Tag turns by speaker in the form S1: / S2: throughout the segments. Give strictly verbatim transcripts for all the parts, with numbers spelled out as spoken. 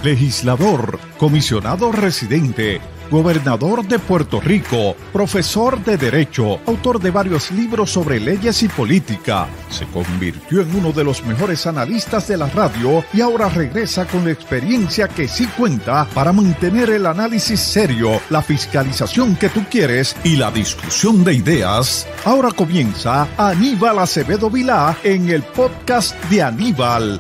S1: legislador, comisionado residente, gobernador de Puerto Rico, profesor de Derecho, autor de varios libros sobre leyes y política. Se convirtió en uno de los mejores analistas de la radio y ahora regresa con la experiencia que sí cuenta para mantener el análisis serio, la fiscalización que tú quieres y la discusión de ideas. Ahora comienza Aníbal Acevedo Vilá en el podcast de Aníbal.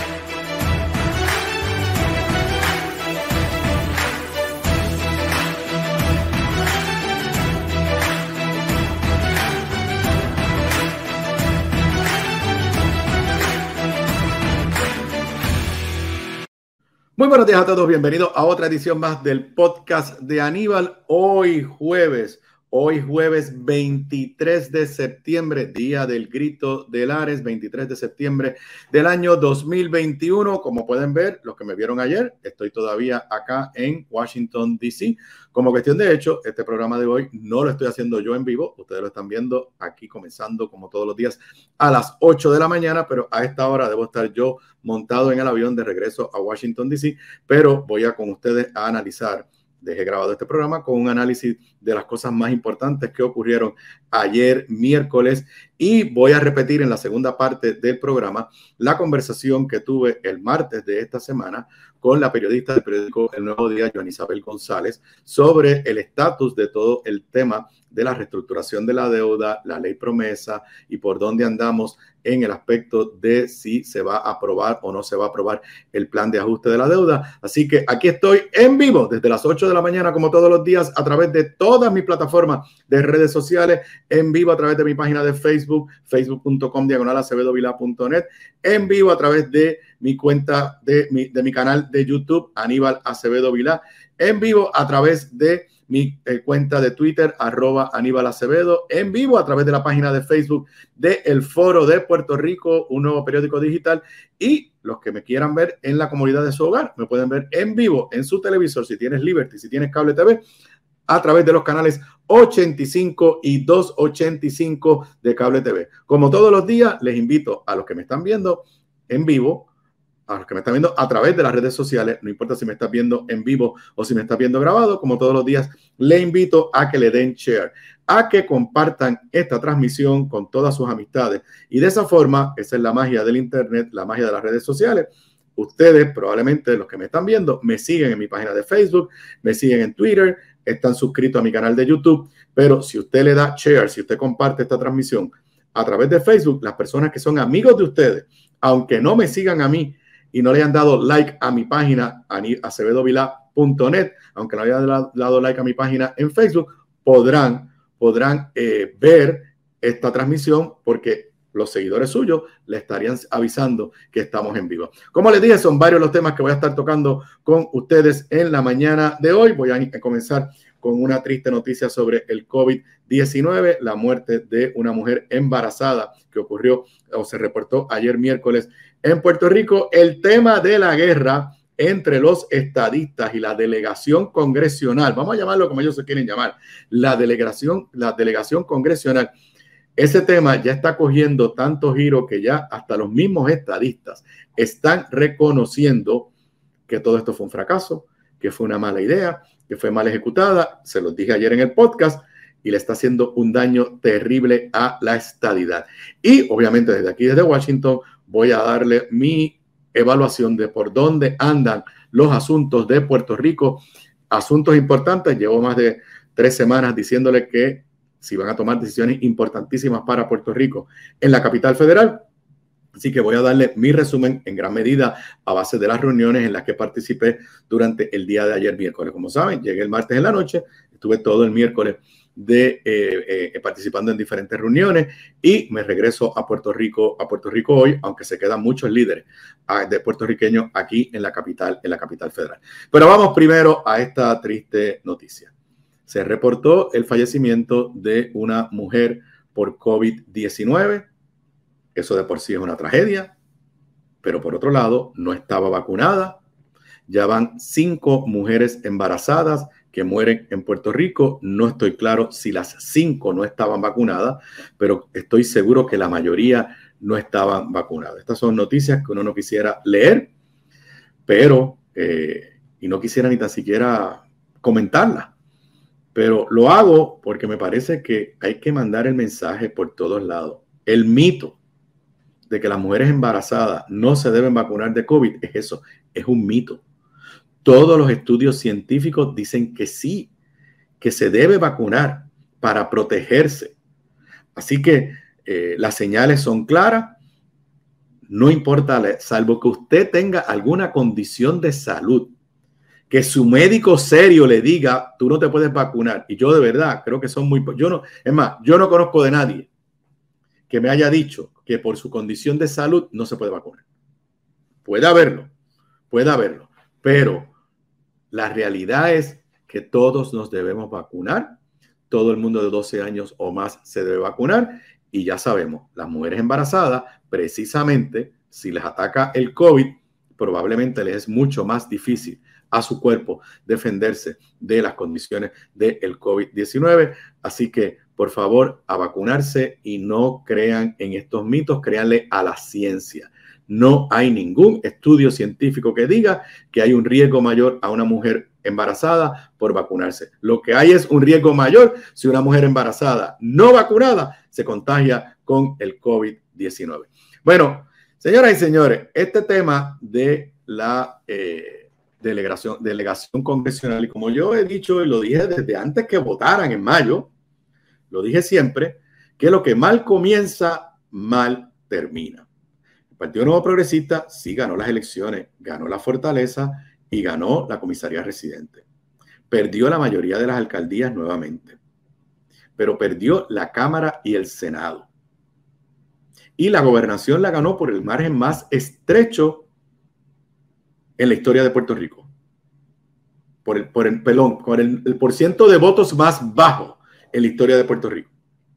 S2: Muy buenos días a todos, bienvenidos a otra edición más del podcast de Aníbal. Hoy jueves, hoy jueves veintitrés de septiembre, día del grito de Lares, veintitrés de septiembre del año dos mil veintiuno. Como pueden ver, los que me vieron ayer, estoy todavía acá en Washington, D C Como cuestión de hecho, este programa de hoy no lo estoy haciendo yo en vivo, ustedes lo están viendo aquí comenzando como todos los días a las ocho de la mañana, pero a esta hora debo estar yo montado en el avión de regreso a Washington, D C, pero voy a con ustedes a analizar, dejé grabado este programa con un análisis de las cosas más importantes que ocurrieron ayer miércoles y voy a repetir en la segunda parte del programa la conversación que tuve el martes de esta semana con la periodista del periódico El Nuevo Día, Joan Isabel González, sobre el estatus de todo el tema de la reestructuración de la deuda, la ley promesa y por dónde andamos en el aspecto de si se va a aprobar o no se va a aprobar el plan de ajuste de la deuda. Así que aquí estoy en vivo desde las ocho de la mañana, como todos los días, a través de todas mis plataformas de redes sociales, en vivo a través de mi página de Facebook, facebook punto com diagonal acevedo vilá punto net, en vivo a través de mi cuenta de mi, de mi canal de YouTube, Aníbal Acevedo Vilá, en vivo a través de mi eh, cuenta de Twitter, arroba Aníbal Acevedo, en vivo a través de la página de Facebook de El Foro de Puerto Rico, un nuevo periódico digital, y los que me quieran ver en la comodidad de su hogar, me pueden ver en vivo en su televisor, si tienes Liberty, si tienes Cable T V, a través de los canales ochenta y cinco y doscientos ochenta y cinco de Cable T V. Como todos los días, les invito a los que me están viendo en vivo, a los que me están viendo a través de las redes sociales, no importa si me estás viendo en vivo o si me estás viendo grabado, como todos los días, le invito a que le den share, a que compartan esta transmisión con todas sus amistades. Y de esa forma, esa es la magia del internet, la magia de las redes sociales. Ustedes, probablemente los que me están viendo, me siguen en mi página de Facebook, me siguen en Twitter, están suscritos a mi canal de YouTube, pero si usted le da share, si usted comparte esta transmisión a través de Facebook, las personas que son amigos de ustedes, aunque no me sigan a mí, y no le hayan dado like a mi página, acevedo vilá punto net, aunque no le hayan dado like a mi página en Facebook, podrán, podrán eh, ver esta transmisión porque los seguidores suyos le estarían avisando que estamos en vivo. Como les dije, son varios los temas que voy a estar tocando con ustedes en la mañana de hoy. Voy a comenzar con una triste noticia sobre el COVID diecinueve, la muerte de una mujer embarazada que ocurrió o se reportó ayer miércoles en Puerto Rico. El tema de la guerra entre los estadistas y la delegación congresional, vamos a llamarlo como ellos se quieren llamar, la delegación, la delegación congresional. Ese tema ya está cogiendo tanto giro que ya hasta los mismos estadistas están reconociendo que todo esto fue un fracaso, que fue una mala idea, que fue mal ejecutada. Se los dije ayer en el podcast y le está haciendo un daño terrible a la estadidad. Y obviamente desde aquí, desde Washington, voy a darle mi evaluación de por dónde andan los asuntos de Puerto Rico. Asuntos importantes. Llevo más de tres semanas diciéndole que si van a tomar decisiones importantísimas para Puerto Rico en la capital federal. Así que voy a darle mi resumen en gran medida a base de las reuniones en las que participé durante el día de ayer miércoles. Como saben, llegué el martes en la noche, estuve todo el miércoles de, eh, eh, participando en diferentes reuniones y me regreso a Puerto Rico, a Puerto Rico hoy, aunque se quedan muchos líderes uh, de puertorriqueños aquí en la capital, en la capital federal. Pero vamos primero a esta triste noticia. Se reportó el fallecimiento de una mujer por COVID diecinueve. Eso de por sí es una tragedia, pero por otro lado, no estaba vacunada. Ya van cinco mujeres embarazadas que mueren en Puerto Rico. No estoy claro si las cinco no estaban vacunadas, pero estoy seguro que la mayoría no estaban vacunadas. Estas son noticias que uno no quisiera leer, pero eh, y no quisiera ni tan siquiera comentarla. Pero lo hago porque me parece que hay que mandar el mensaje por todos lados. El mito de que las mujeres embarazadas no se deben vacunar de COVID es eso, es un mito. Todos los estudios científicos dicen que sí, que se debe vacunar para protegerse. Así que eh, las señales son claras. No importa, salvo que usted tenga alguna condición de salud, que su médico serio le diga, tú no te puedes vacunar. Y yo de verdad creo que son muy... Yo no, es más, yo no conozco de nadie que me haya dicho que por su condición de salud no se puede vacunar. Puede haberlo, puede haberlo. Pero la realidad es que todos nos debemos vacunar. Todo el mundo de doce años o más se debe vacunar. Y ya sabemos, las mujeres embarazadas, precisamente, si les ataca el COVID, probablemente les es mucho más difícil a su cuerpo defenderse de las condiciones del COVID diecinueve. Así que, por favor, a vacunarse y no crean en estos mitos, créanle a la ciencia. No hay ningún estudio científico que diga que hay un riesgo mayor a una mujer embarazada por vacunarse. Lo que hay es un riesgo mayor si una mujer embarazada no vacunada se contagia con el COVID diecinueve. Bueno, señoras y señores, este tema de la eh, delegación, delegación congresional, y como yo he dicho y lo dije desde antes que votaran en mayo, lo dije siempre, que lo que mal comienza, mal termina. El Partido Nuevo Progresista sí ganó las elecciones, ganó la Fortaleza y ganó la comisaría residente. Perdió la mayoría de las alcaldías nuevamente, pero perdió la Cámara y el Senado. Y la gobernación la ganó por el margen más estrecho en la historia de Puerto Rico. Por el, por el pelón, por el, el porciento de votos más bajo en la historia de Puerto Rico.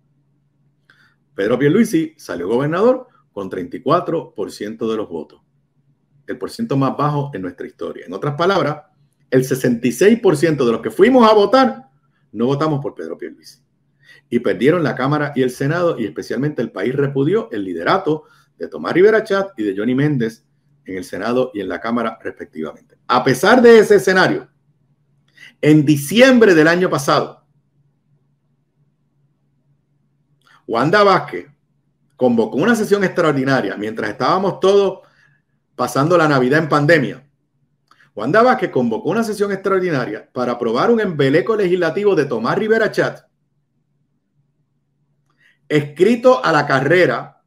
S2: Pedro Pierluisi salió gobernador con treinta y cuatro por ciento de los votos. El porciento más bajo en nuestra historia. En otras palabras, el sesenta y seis por ciento de los que fuimos a votar no votamos por Pedro Pierluisi. Y perdieron la Cámara y el Senado, y especialmente el país repudió el liderato de Tomás Rivera Chat y de Johnny Méndez en el Senado y en la Cámara respectivamente. A pesar de ese escenario, en diciembre del año pasado, Wanda Vázquez convocó una sesión extraordinaria mientras estábamos todos pasando la Navidad en pandemia. Wanda Vázquez convocó una sesión extraordinaria para aprobar un embeleco legislativo de Tomás Rivera Chat, escrito a la carrera.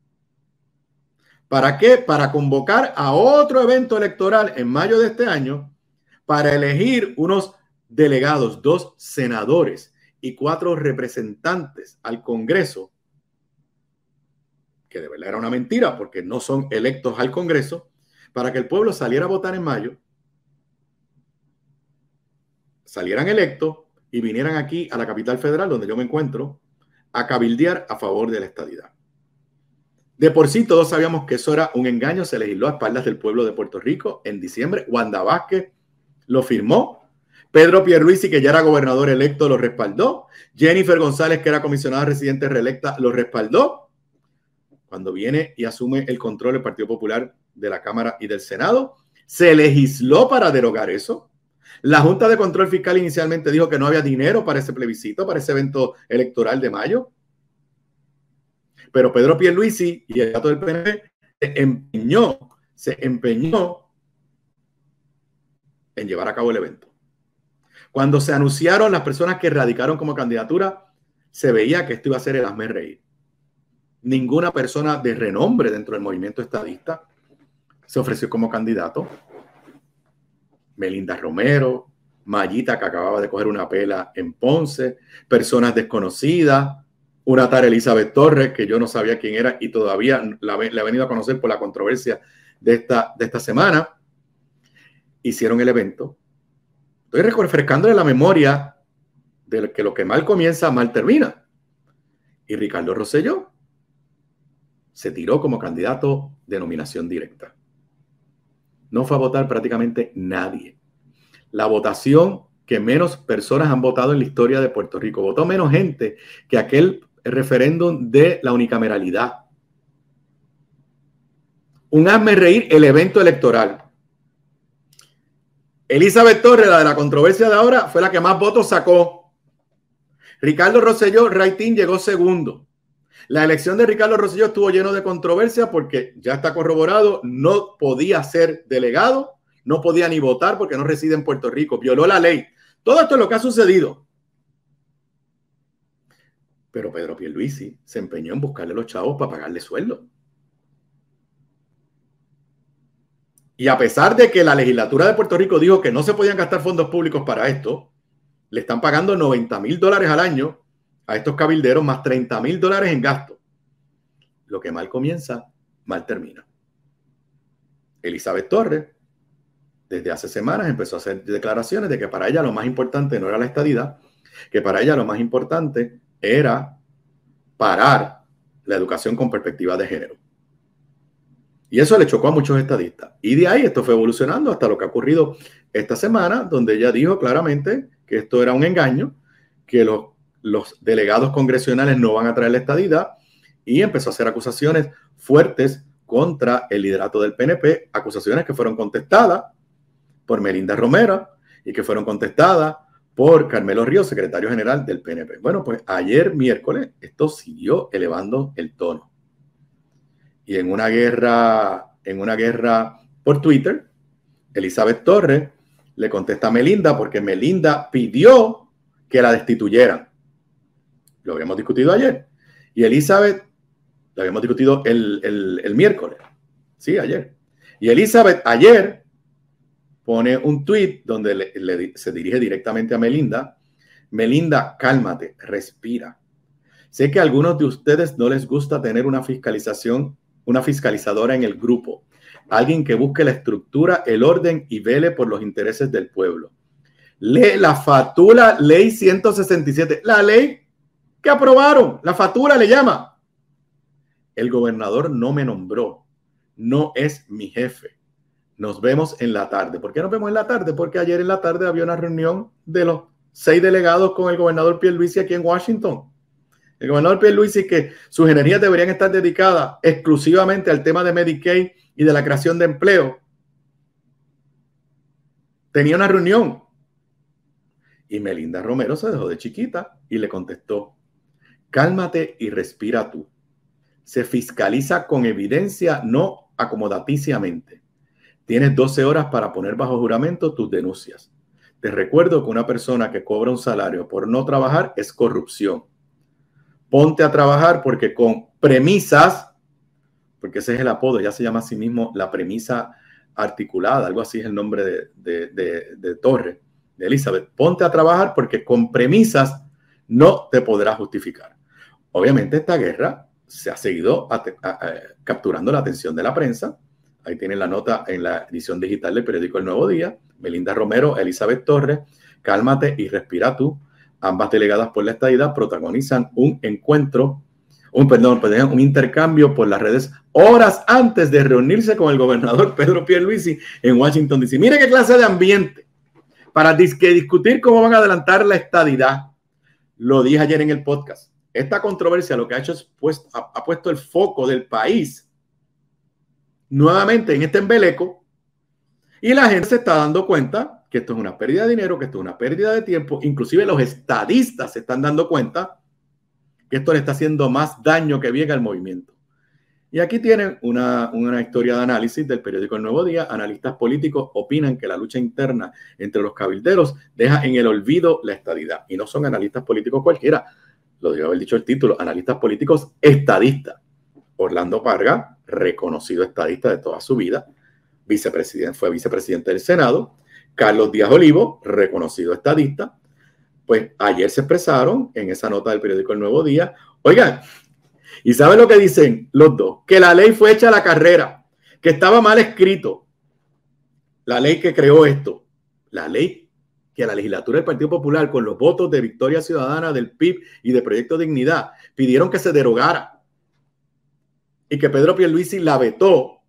S2: ¿Para qué? Para convocar a otro evento electoral en mayo de este año para elegir unos delegados, dos senadores y cuatro representantes al Congreso, que de verdad era una mentira porque no son electos al Congreso, para que el pueblo saliera a votar en mayo, salieran electos y vinieran aquí a la capital federal, donde yo me encuentro, a cabildear a favor de la estadidad. De por sí todos sabíamos que eso era un engaño, se legisló a espaldas del pueblo de Puerto Rico en diciembre. Wanda Vázquez lo firmó. Pedro Pierluisi, que ya era gobernador electo, lo respaldó. Jennifer González, que era comisionada residente reelecta, lo respaldó. Cuando viene y asume el control del Partido Popular de la Cámara y del Senado, se legisló para derogar eso. La Junta de Control Fiscal inicialmente dijo que no había dinero para ese plebiscito, para ese evento electoral de mayo. Pero Pedro Pierluisi y el gato del P N P se empeñó, se empeñó en llevar a cabo el evento. Cuando se anunciaron las personas que radicaron como candidatura, se veía que esto iba a ser el hazme reír. Ninguna persona de renombre dentro del movimiento estadista se ofreció como candidato. Melinda Romero, Mayita, que acababa de coger una pela en Ponce, personas desconocidas, una tal Elizabeth Torres, que yo no sabía quién era y todavía la, la he venido a conocer por la controversia de esta, de esta semana. Hicieron el evento. Estoy refrescándole la memoria de que lo que mal comienza, mal termina. Y Ricardo Rosselló se tiró como candidato de nominación directa. No fue a votar prácticamente nadie. La votación que menos personas han votado en la historia de Puerto Rico. Votó menos gente que aquel referéndum de la unicameralidad. Un hazme reír el evento electoral. Elizabeth Torres, la de la controversia de ahora, fue la que más votos sacó. Ricardo Rosselló, Raitín, llegó segundo. La elección de Ricardo Rosselló estuvo lleno de controversia porque ya está corroborado, no podía ser delegado, no podía ni votar porque no reside en Puerto Rico, violó la ley. Todo esto es lo que ha sucedido. Pero Pedro Pierluisi se empeñó en buscarle los chavos para pagarle sueldo. Y a pesar de que la legislatura de Puerto Rico dijo que no se podían gastar fondos públicos para esto, le están pagando noventa mil dólares al año a estos cabilderos más treinta mil dólares en gasto. Lo que mal comienza, mal termina. Elizabeth Torres, desde hace semanas, empezó a hacer declaraciones de que para ella lo más importante no era la estadidad, que para ella lo más importante era parar la educación con perspectiva de género. Y eso le chocó a muchos estadistas. Y de ahí esto fue evolucionando hasta lo que ha ocurrido esta semana, donde ella dijo claramente que esto era un engaño, que los, los delegados congresionales no van a traer la estadidad, y empezó a hacer acusaciones fuertes contra el liderato del P N P, acusaciones que fueron contestadas por Melinda Romero y que fueron contestadas por Carmelo Ríos, secretario general del P N P. Bueno, pues ayer miércoles esto siguió elevando el tono. Y en una guerra, en una guerra por Twitter, Elizabeth Torres le contesta a Melinda porque Melinda pidió que la destituyeran. Lo habíamos discutido ayer. Y Elizabeth, lo habíamos discutido el, el, el miércoles. Sí, ayer. Y Elizabeth ayer pone un tweet donde le, le, se dirige directamente a Melinda. Melinda, cálmate, respira. Sé que a algunos de ustedes no les gusta tener una fiscalización, una fiscalizadora en el grupo. Alguien que busque la estructura, el orden y vele por los intereses del pueblo. Lee la fatura ley ciento sesenta y siete, la ley que aprobaron, la fatura le llama. El gobernador no me nombró, no es mi jefe. Nos vemos en la tarde. ¿Por qué nos vemos en la tarde? Porque ayer en la tarde había una reunión de los seis delegados con el gobernador Pierluisi aquí en Washington. El gobernador Pierluisi, que sus energías deberían estar dedicadas exclusivamente al tema de Medicaid y de la creación de empleo, tenía una reunión. Y Melinda Romero se dejó de chiquita y le contestó: cálmate y respira tú. Se fiscaliza con evidencia, no acomodaticiamente. Tienes doce horas para poner bajo juramento tus denuncias. Te recuerdo que una persona que cobra un salario por no trabajar es corrupción. Ponte a trabajar porque con premisas, porque ese es el apodo, ya se llama a sí mismo la premisa articulada, algo así es el nombre de, de, de, de Torre, de Elizabeth. Ponte a trabajar porque con premisas no te podrás justificar. Obviamente esta guerra se ha seguido a, a, a, capturando la atención de la prensa. Ahí tienen la nota en la edición digital del periódico El Nuevo Día. Melinda Romero, Elizabeth Torres, cálmate y respira tú. Ambas delegadas por la estadidad protagonizan un encuentro, un, perdón, perdón, un intercambio por las redes horas antes de reunirse con el gobernador Pedro Pierluisi en Washington, D C Mire qué clase de ambiente para dis que discutir cómo van a adelantar la estadidad. Lo dije ayer en el podcast. Esta controversia lo que ha hecho es pues, ha, ha puesto el foco del país nuevamente en este embeleco y la gente se está dando cuenta que esto es una pérdida de dinero, que esto es una pérdida de tiempo. Inclusive los estadistas se están dando cuenta que esto le está haciendo más daño que bien al movimiento. Y aquí tienen una, una historia de análisis del periódico El Nuevo Día. Analistas políticos opinan que la lucha interna entre los cabilderos deja en el olvido la estadidad. Y no son analistas políticos cualquiera. Lo debe haber dicho el título, analistas políticos estadistas. Orlando Parga, reconocido estadista de toda su vida, vicepresidente, fue vicepresidente del Senado. Carlos Díaz Olivo, reconocido estadista. Pues ayer se expresaron en esa nota del periódico El Nuevo Día. Oigan, ¿y saben lo que dicen los dos? Que la ley fue hecha a la carrera, que estaba mal escrito. La ley que creó esto, la ley que la legislatura del Partido Popular, con los votos de Victoria Ciudadana, del P I B y de Proyecto Dignidad, pidieron que se derogara y que Pedro Pierluisi la vetó,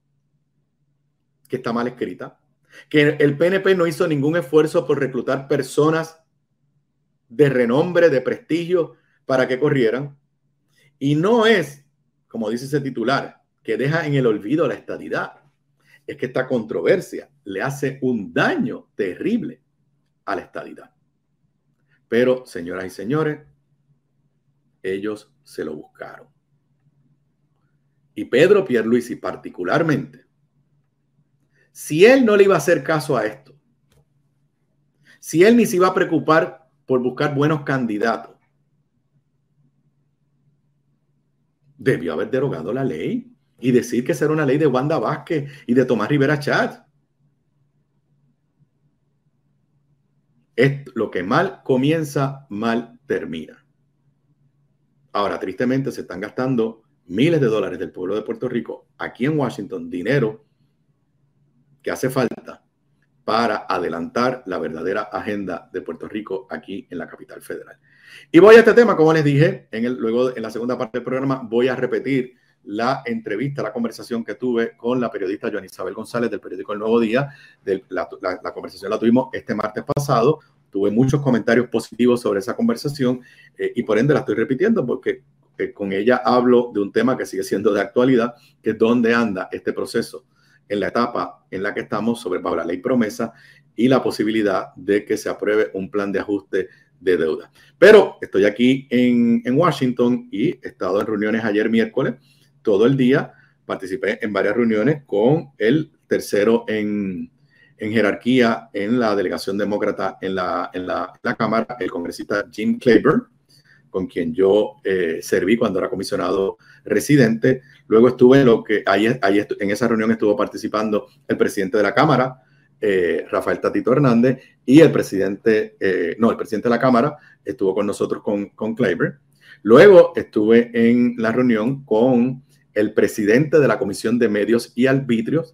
S2: que está mal escrita, que el P N P no hizo ningún esfuerzo por reclutar personas de renombre, de prestigio, para que corrieran. Y no es, como dice ese titular, que deja en el olvido la estadidad. es que esta controversia le hace un daño terrible a la estadidad. Pero, señoras y señores, ellos se lo buscaron. Y Pedro Pierluisi particularmente, si él no le iba a hacer caso a esto, si él ni se iba a preocupar por buscar buenos candidatos, debió haber derogado la ley y decir que esa era una ley de Wanda Vázquez y de Tomás Rivera Chatz. Es lo que mal comienza, mal termina. Ahora, tristemente, se están gastando miles de dólares del pueblo de Puerto Rico aquí en Washington, dinero que hace falta para adelantar la verdadera agenda de Puerto Rico aquí en la capital federal. Y voy a este tema, como les dije, en el, luego en la segunda parte del programa voy a repetir la entrevista, la conversación que tuve con la periodista Joan Isabel González del periódico El Nuevo Día. De, la, la, la conversación la tuvimos este martes pasado. Tuve muchos comentarios positivos sobre esa conversación eh, y por ende la estoy repitiendo porque eh, con ella hablo de un tema que sigue siendo de actualidad, que es dónde anda este proceso en la etapa en la que estamos sobre bajo la ley promesa y la posibilidad de que se apruebe un plan de ajuste de deuda. Pero estoy aquí en, en Washington y he estado en reuniones ayer miércoles, todo el día. Participé en varias reuniones con el tercero en, en jerarquía en la delegación demócrata en la, en la, en la Cámara, el congresista Jim Clyburn, con quien yo eh, serví cuando era comisionado residente. Luego estuve en lo que ahí, ahí en esa reunión estuvo participando el presidente de la Cámara, eh, Rafael Tatito Hernández, y el presidente, eh, no, el presidente de la Cámara estuvo con nosotros con, con Clyburn. Luego estuve en la reunión con el presidente de la Comisión de Medios y Arbitrios,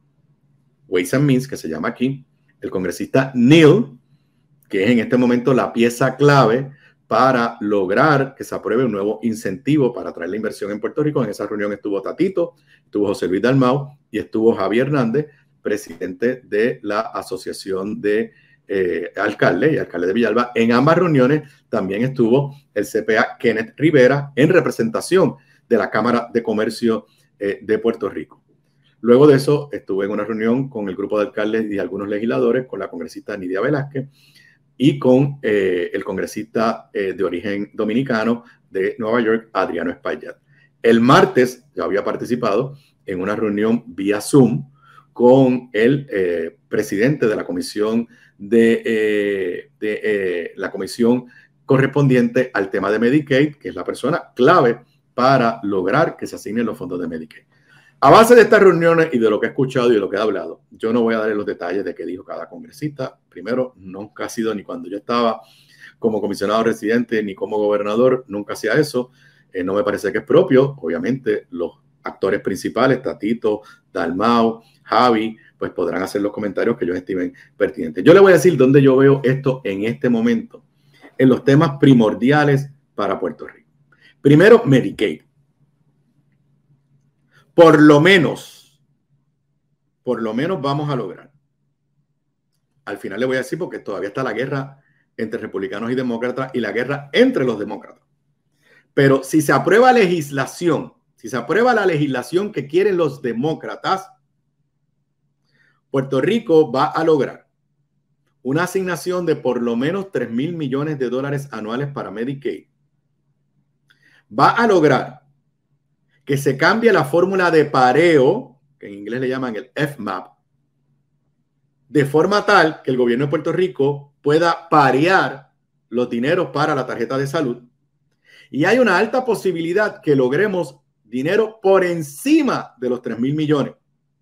S2: Ways and Means, que se llama aquí, el congresista Neal, que es en este momento la pieza clave para lograr que se apruebe un nuevo incentivo para atraer la inversión en Puerto Rico. En esa reunión estuvo Tatito, estuvo José Luis Dalmau y estuvo Javier Hernández, presidente de la Asociación de eh, Alcaldes y Alcaldes de Villalba. En ambas reuniones también estuvo el C P A Kenneth Rivera en representación de la Cámara de Comercio eh, de Puerto Rico. Luego de eso estuve en una reunión con el grupo de alcaldes y algunos legisladores, con la congresista Nidia Velázquez, y con eh, el congresista eh, de origen dominicano de Nueva York, Adriano Espaillat. El martes yo había participado en una reunión vía Zoom con el eh, presidente de la comisión de, eh, de eh, la comisión correspondiente al tema de Medicaid, que es la persona clave para lograr que se asignen los fondos de Medicaid. A base de estas reuniones y de lo que he escuchado y de lo que he hablado, yo no voy a dar los detalles de qué dijo cada congresista. Primero, nunca ha sido ni cuando yo estaba como comisionado residente ni como gobernador, nunca hacía eso. Eh, no me parece que es propio. Obviamente, los actores principales, Tatito, Dalmau, Javi, pues podrán hacer los comentarios que ellos estimen pertinentes. Yo le voy a decir dónde yo veo esto en este momento, en los temas primordiales para Puerto Rico. Primero, Medicaid. Por lo menos, por lo menos vamos a lograr. Al final le voy a decir porque todavía está la guerra entre republicanos y demócratas y la guerra entre los demócratas. Pero si se aprueba legislación, si se aprueba la legislación que quieren los demócratas, Puerto Rico va a lograr una asignación de por lo menos tres mil millones de dólares anuales para Medicaid. Va a lograr que se cambie la fórmula de pareo, que en inglés le llaman el F M A P, de forma tal que el gobierno de Puerto Rico pueda parear los dineros para la tarjeta de salud. Y hay una alta posibilidad que logremos dinero por encima de los tres mil millones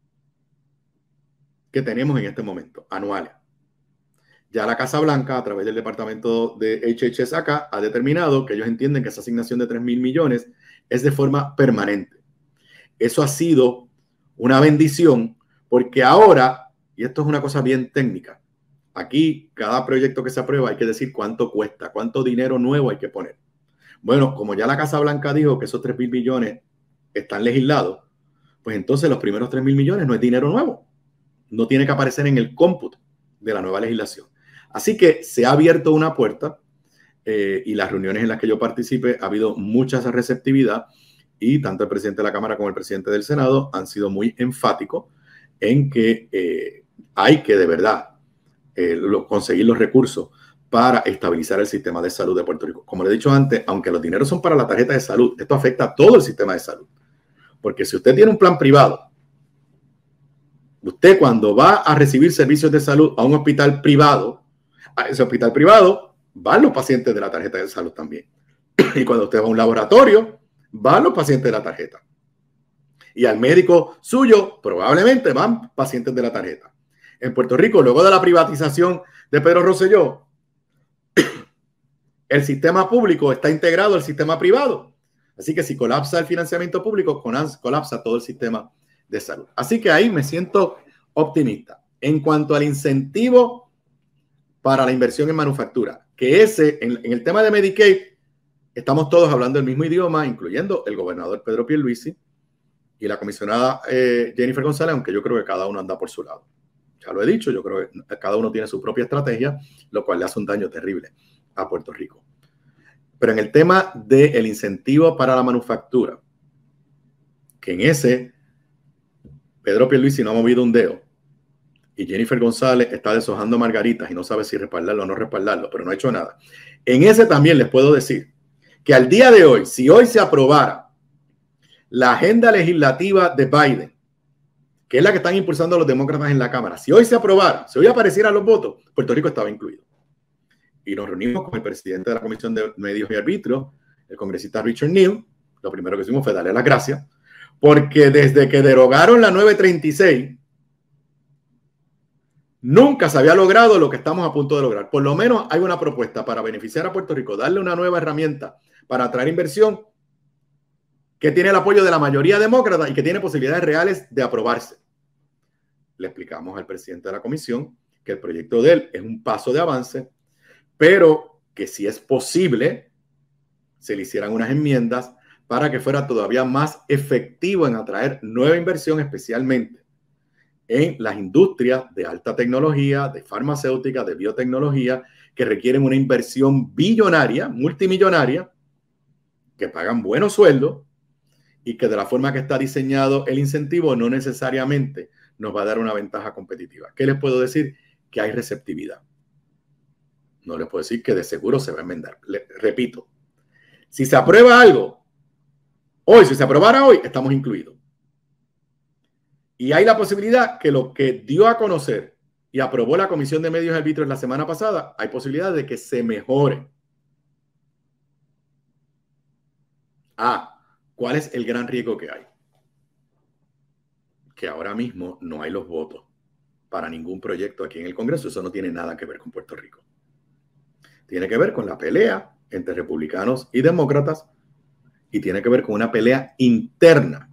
S2: que tenemos en este momento, anuales. Ya la Casa Blanca, a través del departamento de H H S acá, ha determinado que ellos entienden que esa asignación de tres mil millones es de forma permanente. Eso ha sido una bendición porque ahora, y esto es una cosa bien técnica, aquí cada proyecto que se aprueba hay que decir cuánto cuesta, cuánto dinero nuevo hay que poner. Bueno, como ya la Casa Blanca dijo que esos tres mil millones están legislados, pues entonces los primeros tres mil millones no es dinero nuevo. No tiene que aparecer en el cómputo de la nueva legislación. Así que se ha abierto una puerta eh, y las reuniones en las que yo participé ha habido mucha receptividad y tanto el presidente de la Cámara como el presidente del Senado han sido muy enfáticos en que eh, hay que de verdad eh, lo, conseguir los recursos para estabilizar el sistema de salud de Puerto Rico. Como le he dicho antes, aunque los dineros son para la tarjeta de salud, esto afecta a todo el sistema de salud. Porque si usted tiene un plan privado, usted cuando va a recibir servicios de salud a un hospital privado, a ese hospital privado van los pacientes de la tarjeta de salud también. Y cuando usted va a un laboratorio, van los pacientes de la tarjeta. Y al médico suyo probablemente van pacientes de la tarjeta. En Puerto Rico, luego de la privatización de Pedro Rosselló, el sistema público está integrado al sistema privado. Así que si colapsa el financiamiento público, colapsa todo el sistema de salud. Así que ahí me siento optimista. En cuanto al incentivo para la inversión en manufactura, que ese, en, en el tema de Medicaid, estamos todos hablando el mismo idioma, incluyendo el gobernador Pedro Pierluisi y la comisionada eh, Jennifer González, aunque yo creo que cada uno anda por su lado. Ya lo he dicho, yo creo que cada uno tiene su propia estrategia, lo cual le hace un daño terrible a Puerto Rico. Pero en el tema del incentivo para la manufactura, que en ese Pedro Pierluisi no ha movido un dedo y Jennifer González está deshojando margaritas y no sabe si respaldarlo o no respaldarlo, pero no ha hecho nada. En ese también les puedo decir que al día de hoy, si hoy se aprobara la agenda legislativa de Biden, que es la que están impulsando los demócratas en la Cámara, si hoy se aprobara, si hoy aparecieran los votos, Puerto Rico estaba incluido. Y nos reunimos con el presidente de la Comisión de Medios y Arbitrio, el congresista Richard Neal. Lo primero que hicimos fue darle las gracias, porque desde que derogaron la nueve treinta y seis, nunca se había logrado lo que estamos a punto de lograr. Por lo menos hay una propuesta para beneficiar a Puerto Rico, darle una nueva herramienta para atraer inversión que tiene el apoyo de la mayoría demócrata y que tiene posibilidades reales de aprobarse. Le explicamos al presidente de la comisión que el proyecto de él es un paso de avance, pero que si es posible, se le hicieran unas enmiendas para que fuera todavía más efectivo en atraer nueva inversión, especialmente en las industrias de alta tecnología, de farmacéutica, de biotecnología, que requieren una inversión billonaria, multimillonaria, que pagan buenos sueldos y que de la forma que está diseñado el incentivo no necesariamente nos va a dar una ventaja competitiva. ¿Qué les puedo decir? Que hay receptividad. No les puedo decir que de seguro se va a enmendar. Le, repito, si se aprueba algo, hoy, si se aprobara hoy, estamos incluidos. Y hay la posibilidad que lo que dio a conocer y aprobó la Comisión de Medios y Arbitrios la semana pasada, hay posibilidad de que se mejore. Ah, ¿cuál es el gran riesgo que hay? Que ahora mismo no hay los votos para ningún proyecto aquí en el Congreso. Eso no tiene nada que ver con Puerto Rico. Tiene que ver con la pelea entre republicanos y demócratas y tiene que ver con una pelea interna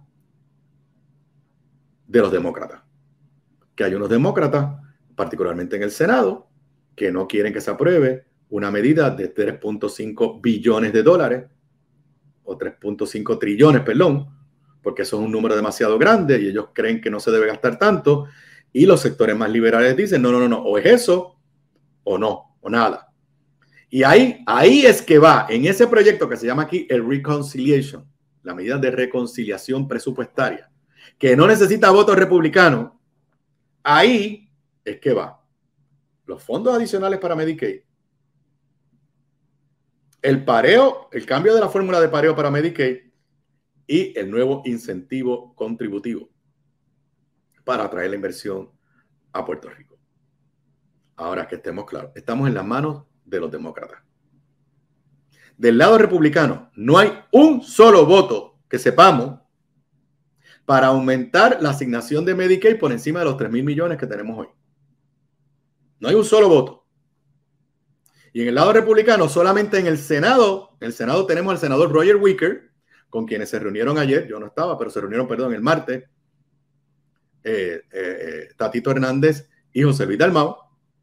S2: de los demócratas. Que hay unos demócratas, particularmente en el Senado, que no quieren que se apruebe una medida de tres punto cinco billones de dólares o tres punto cinco trillones, perdón, porque eso es un número demasiado grande y ellos creen que no se debe gastar tanto. Y los sectores más liberales dicen, no, no, no, no, o es eso o no, o nada. Y ahí, ahí es que va, en ese proyecto que se llama aquí el Reconciliation, la medida de reconciliación presupuestaria, que no necesita votos republicanos, ahí es que va. Los fondos adicionales para Medicaid, el pareo, el cambio de la fórmula de pareo para Medicaid y el nuevo incentivo contributivo para atraer la inversión a Puerto Rico. Ahora que estemos claros, estamos en las manos de los demócratas. Del lado republicano, no hay un solo voto que sepamos para aumentar la asignación de Medicaid por encima de los tres mil millones que tenemos hoy. No hay un solo voto. Y en el lado republicano, solamente en el Senado, en el Senado tenemos al senador Roger Wicker, con quienes se reunieron ayer, yo no estaba, pero se reunieron, perdón, el martes, eh, eh, eh, Tatito Hernández y José Luis Dalmau.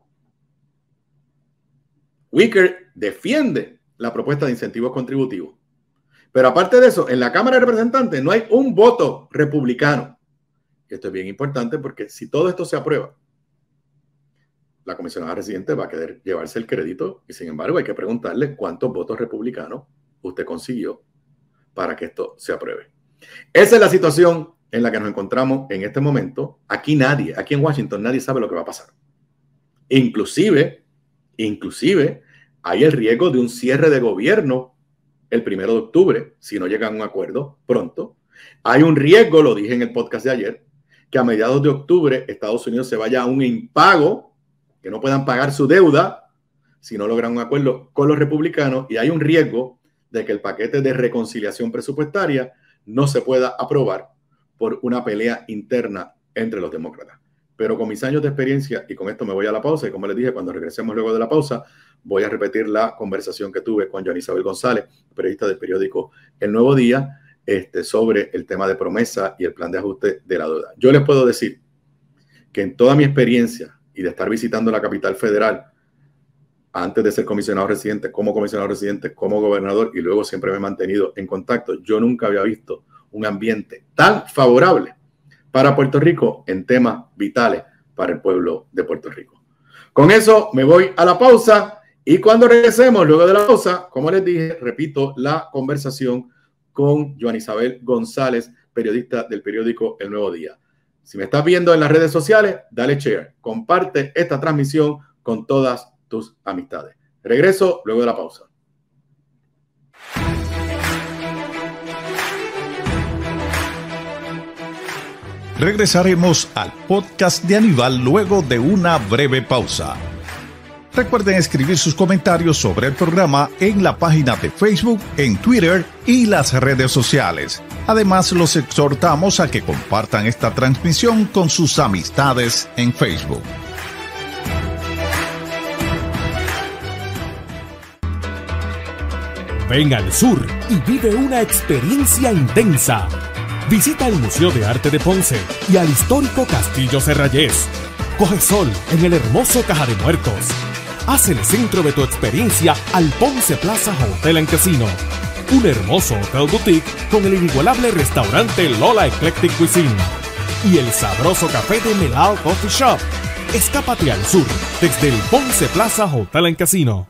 S2: Wicker defiende la propuesta de incentivos contributivos. Pero aparte de eso, en la Cámara de Representantes no hay un voto republicano. Esto es bien importante porque si todo esto se aprueba, la comisionada residente va a querer llevarse el crédito y sin embargo hay que preguntarle cuántos votos republicanos usted consiguió para que esto se apruebe. Esa es la situación en la que nos encontramos en este momento, aquí nadie, aquí en Washington, nadie sabe lo que va a pasar. Inclusive, inclusive, hay el riesgo de un cierre de gobierno el primero de octubre, si no llegan a un acuerdo pronto. Hay un riesgo, lo dije en el podcast de ayer, que a mediados de octubre Estados Unidos se vaya a un impago, que no puedan pagar su deuda si no logran un acuerdo con los republicanos, y hay un riesgo de que el paquete de reconciliación presupuestaria no se pueda aprobar por una pelea interna entre los demócratas. Pero con mis años de experiencia, y con esto me voy a la pausa, y como les dije, cuando regresemos luego de la pausa, voy a repetir la conversación que tuve con Joana Isabel González, periodista del periódico El Nuevo Día, este, sobre el tema de promesa y el plan de ajuste de la deuda. Yo les puedo decir que en toda mi experiencia y de estar visitando la capital federal, antes de ser comisionado residente, como comisionado residente, como gobernador, y luego siempre me he mantenido en contacto, yo nunca había visto un ambiente tan favorable para Puerto Rico en temas vitales para el pueblo de Puerto Rico. Con eso me voy a la pausa, y cuando regresemos luego de la pausa, como les dije, repito la conversación con Joana Isabel González, periodista del periódico El Nuevo Día. Si me estás viendo en las redes sociales, dale share, comparte esta transmisión con todas tus amistades. Regreso luego de la pausa.
S1: Regresaremos al podcast de Aníbal luego de una breve pausa. Recuerden escribir sus comentarios sobre el programa en la página de Facebook, en Twitter y las redes sociales. Además, los exhortamos a que compartan esta transmisión con sus amistades en Facebook.
S3: Ven al sur y vive una experiencia intensa. Visita el Museo de Arte de Ponce y al histórico Castillo Serrayés. Coge sol en el hermoso Caja de Muertos. Haz el centro de tu experiencia al Ponce Plaza Hotel and Casino. Un hermoso hotel boutique con el inigualable restaurante Lola Eclectic Cuisine. Y el sabroso café de Melao Coffee Shop. Escápate al sur desde el Ponce Plaza Hotel and Casino.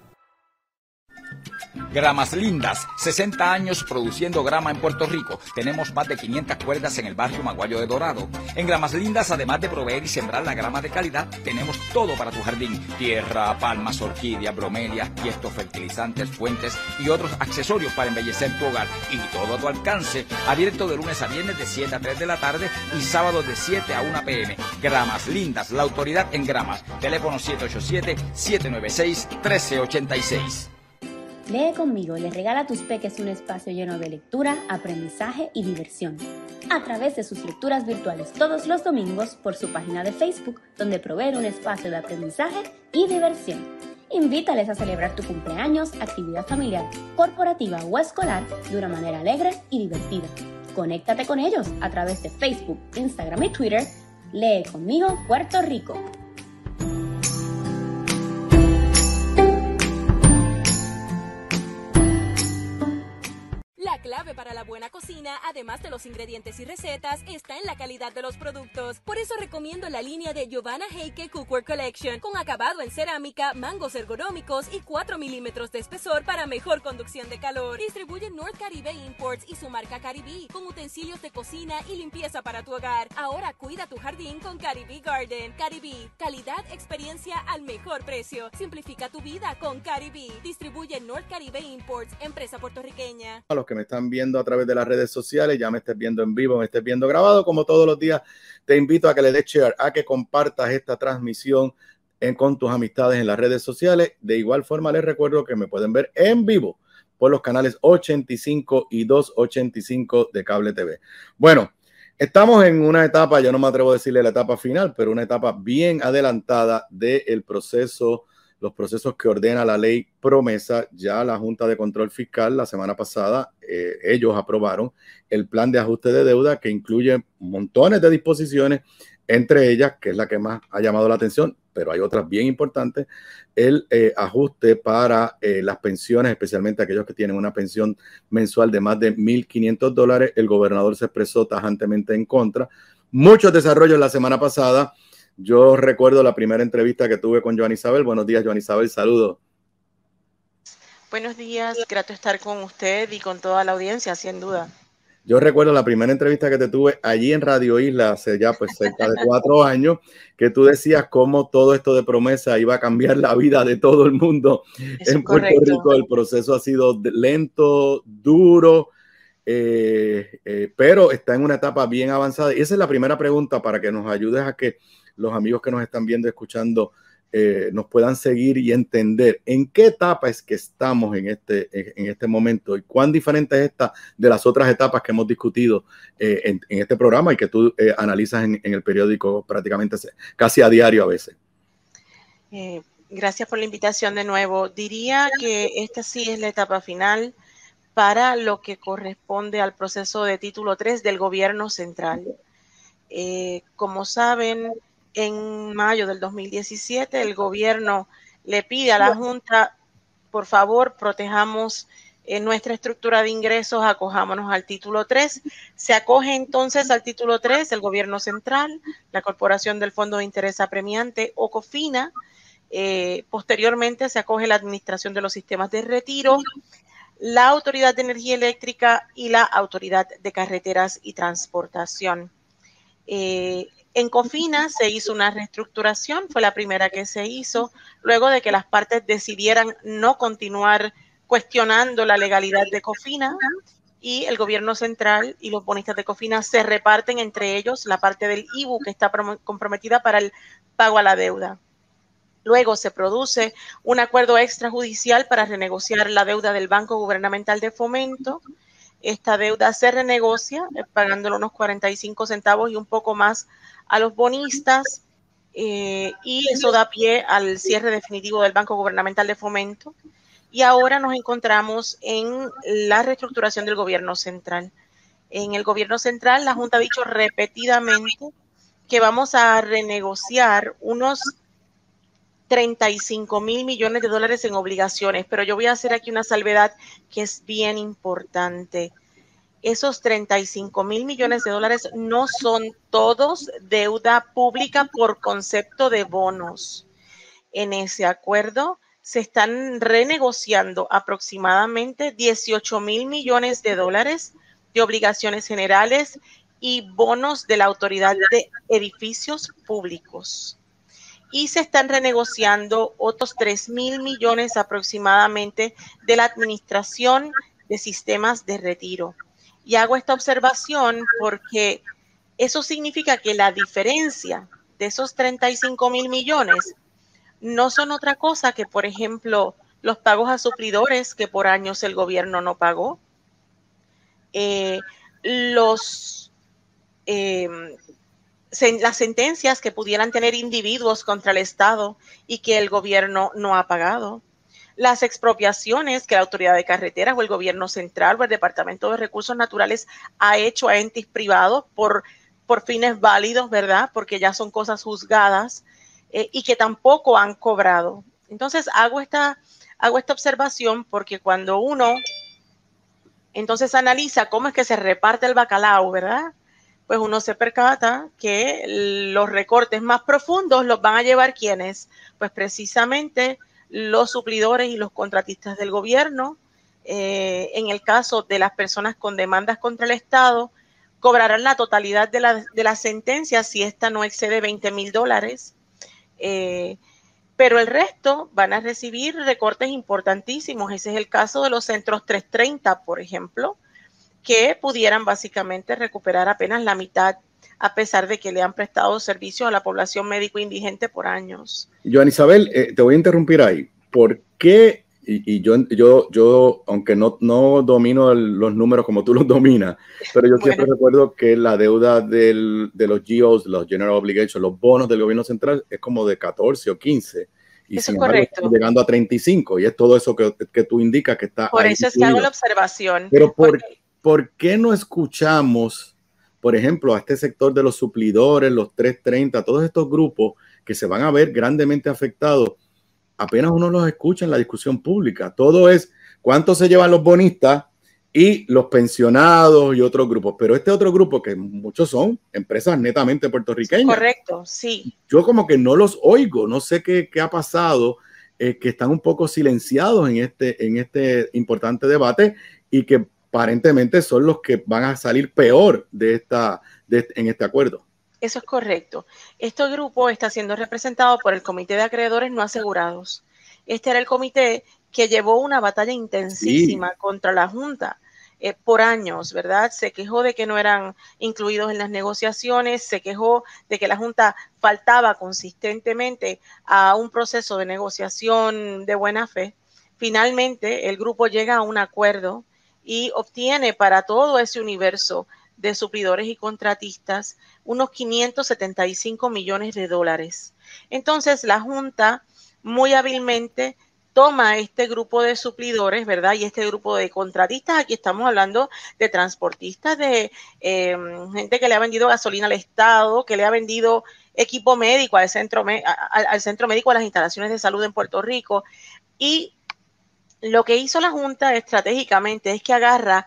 S4: Gramas Lindas, sesenta años produciendo grama en Puerto Rico. Tenemos más de quinientas cuerdas en el barrio Maguayo de Dorado. En Gramas Lindas, además de proveer y sembrar la grama de calidad, tenemos todo para tu jardín. Tierra, palmas, orquídeas, bromelias, tiestos, fertilizantes, fuentes y otros accesorios para embellecer tu hogar. Y todo a tu alcance. Abierto de lunes a viernes de siete a tres de la tarde y sábados de siete a una pe eme. Gramas Lindas, la autoridad en gramas. Teléfono siete ocho siete, siete nueve seis, uno tres ocho seis.
S5: Lee conmigo y le regala a tus peques un espacio lleno de lectura, aprendizaje y diversión. A través de sus lecturas virtuales todos los domingos por su página de Facebook, donde provee un espacio de aprendizaje y diversión. Invítales a celebrar tu cumpleaños, actividad familiar, corporativa o escolar de una manera alegre y divertida. Conéctate con ellos a través de Facebook, Instagram y Twitter. Lee conmigo Puerto Rico.
S6: La clave para la buena cocina, además de los ingredientes y recetas, está en la calidad de los productos. Por eso recomiendo la línea de Giovanna Heike Cookware Collection, con acabado en cerámica, mangos ergonómicos y cuatro milímetros de espesor para mejor conducción de calor. Distribuye North Caribe Imports y su marca Caribe, con utensilios de cocina y limpieza para tu hogar. Ahora cuida tu jardín con Caribe Garden. Caribe, calidad, experiencia al mejor precio. Simplifica tu vida con Caribe. Distribuye North Caribe Imports, empresa puertorriqueña.
S2: A los que me están viendo a través de las redes sociales, ya me estés viendo en vivo, me estés viendo grabado, como todos los días, te invito a que le des share, a que compartas esta transmisión en, con tus amistades en las redes sociales. De igual forma, les recuerdo que me pueden ver en vivo por los canales ochenta y cinco y doscientos ochenta y cinco de Cable T V. Bueno, estamos en una etapa, yo no me atrevo a decirle la etapa final, pero una etapa bien adelantada del proceso, los procesos que ordena la ley promesa. Ya la Junta de Control Fiscal la semana pasada, eh, ellos aprobaron el plan de ajuste de deuda, que incluye montones de disposiciones, entre ellas, que es la que más ha llamado la atención, pero hay otras bien importantes, el eh, ajuste para eh, las pensiones, especialmente aquellos que tienen una pensión mensual de más de mil quinientos dólares. El gobernador se expresó tajantemente en contra. Muchos desarrollos la semana pasada. Yo recuerdo la primera entrevista que tuve con Joana Isabel. Buenos días, Joana Isabel, saludos.
S7: Buenos días, grato estar con usted y con toda la audiencia, sin duda.
S2: Yo recuerdo la primera entrevista que te tuve allí en Radio Isla hace ya pues cerca de cuatro años, que tú decías cómo todo esto de promesa iba a cambiar la vida de todo el mundo. Eso en Puerto correcto. Rico. El proceso ha sido lento, duro, eh, eh, pero está en una etapa bien avanzada. Y esa es la primera pregunta para que nos ayudes a que los amigos que nos están viendo y escuchando Eh, nos puedan seguir y entender en qué etapa es que estamos en este, en este momento y cuán diferente es esta de las otras etapas que hemos discutido eh, en, en este programa y que tú eh, analizas en, en el periódico prácticamente casi a diario a veces.
S7: Eh, gracias por la invitación de nuevo. Diría que esta sí es la etapa final para lo que corresponde al proceso de título tres del gobierno central. Eh, como saben, en mayo del dos mil diecisiete, el gobierno le pide a la Junta, por favor, protejamos eh, nuestra estructura de ingresos, acojámonos al título tres. Se acoge entonces al título tres el gobierno central, la Corporación del Fondo de Interés Apremiante o COFINA. Eh, posteriormente se acoge la Administración de los Sistemas de Retiro, la Autoridad de Energía Eléctrica y la Autoridad de Carreteras y Transportación. Eh, En COFINA se hizo una reestructuración, fue la primera que se hizo, luego de que las partes decidieran no continuar cuestionando la legalidad de COFINA, y el gobierno central y los bonistas de COFINA se reparten entre ellos la parte del I B U que está comprometida para el pago a la deuda. Luego se produce un acuerdo extrajudicial para renegociar la deuda del Banco Gubernamental de Fomento. Esta deuda se renegocia eh, pagándole unos cuarenta y cinco centavos y un poco más a los bonistas, eh, y eso da pie al cierre definitivo del Banco Gubernamental de Fomento. Y ahora nos encontramos en la reestructuración del gobierno central. En el gobierno central, la Junta ha dicho repetidamente que vamos a renegociar unos treinta y cinco mil millones de dólares en obligaciones, pero yo voy a hacer aquí una salvedad que es bien importante. Esos treinta y cinco mil millones de dólares no son todos deuda pública por concepto de bonos. En ese acuerdo se están renegociando aproximadamente dieciocho mil millones de dólares de obligaciones generales y bonos de la Autoridad de Edificios Públicos. Y se están renegociando otros tres mil millones aproximadamente de la Administración de Sistemas de Retiro. Y hago esta observación porque eso significa que la diferencia de esos treinta y cinco mil millones no son otra cosa que, por ejemplo, los pagos a suplidores que por años el gobierno no pagó, eh, los, eh, sen, las sentencias que pudieran tener individuos contra el Estado y que el gobierno no ha pagado, las expropiaciones que la Autoridad de Carreteras o el gobierno central o el Departamento de Recursos Naturales ha hecho a entes privados por, por fines válidos, ¿verdad? Porque ya son cosas juzgadas eh, y que tampoco han cobrado. Entonces hago esta, hago esta observación porque cuando uno entonces analiza cómo es que se reparte el bacalao, ¿verdad? Pues uno se percata que los recortes más profundos los van a llevar ¿quiénes? Pues precisamente los suplidores y los contratistas del gobierno. Eh, en el caso de las personas con demandas contra el Estado, cobrarán la totalidad de la, de la sentencia si esta no excede veinte mil dólares. Eh, pero el resto van a recibir recortes importantísimos. Ese es el caso de los centros trescientos treinta, por ejemplo, que pudieran básicamente recuperar apenas la mitad, a pesar de que le han prestado servicio a la población médico indigente por años.
S2: Joan Isabel, eh, te voy a interrumpir ahí. ¿Por qué? Y, y yo, yo, yo, aunque no, no domino el, los números como tú los dominas, pero yo bueno. siempre recuerdo que la deuda del, de los G Os, los General Obligations, los bonos del gobierno central, es como de catorce o quince. Y
S7: eso es correcto.
S2: Llegando a treinta y cinco. Y es todo eso que, que tú indicas que está
S7: Por eso es que hago la observación.
S2: Pero ¿por,
S7: porque...
S2: ¿por qué no escuchamos, por ejemplo, a este sector de los suplidores, los trescientos treinta, todos estos grupos que se van a ver grandemente afectados? Apenas uno los escucha en la discusión pública. Todo es cuánto se llevan los bonistas y los pensionados y otros grupos. Pero este otro grupo, que muchos son empresas netamente puertorriqueñas.
S7: Correcto, sí.
S2: Yo como que no los oigo. No sé qué, qué ha pasado, eh, que están un poco silenciados en este, en este importante debate y que aparentemente son los que van a salir peor de esta, de, en este acuerdo.
S7: Eso es correcto. Este grupo está siendo representado por el Comité de Acreedores No Asegurados. Este era el comité que llevó una batalla intensísima sí. contra la Junta eh, por años, ¿verdad? Se quejó de que no eran incluidos en las negociaciones, se quejó de que la Junta faltaba consistentemente a un proceso de negociación de buena fe. Finalmente, el grupo llega a un acuerdo y obtiene para todo ese universo de suplidores y contratistas unos quinientos setenta y cinco millones de dólares. Entonces, la Junta muy hábilmente toma este grupo de suplidores, ¿verdad? Y este grupo de contratistas, aquí estamos hablando de transportistas, de eh, gente que le ha vendido gasolina al Estado, que le ha vendido equipo médico al centro, al, al centro médico, a las instalaciones de salud en Puerto Rico. Y lo que hizo la Junta estratégicamente es que agarra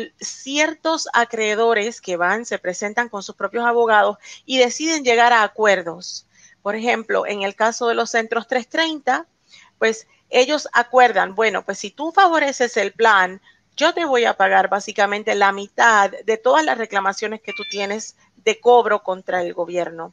S7: ciertos acreedores que van, se presentan con sus propios abogados y deciden llegar a acuerdos. Por ejemplo, en el caso de los centros trescientos treinta, pues ellos acuerdan, bueno, pues si tú favoreces el plan, yo te voy a pagar básicamente la mitad de todas las reclamaciones que tú tienes de cobro contra el gobierno.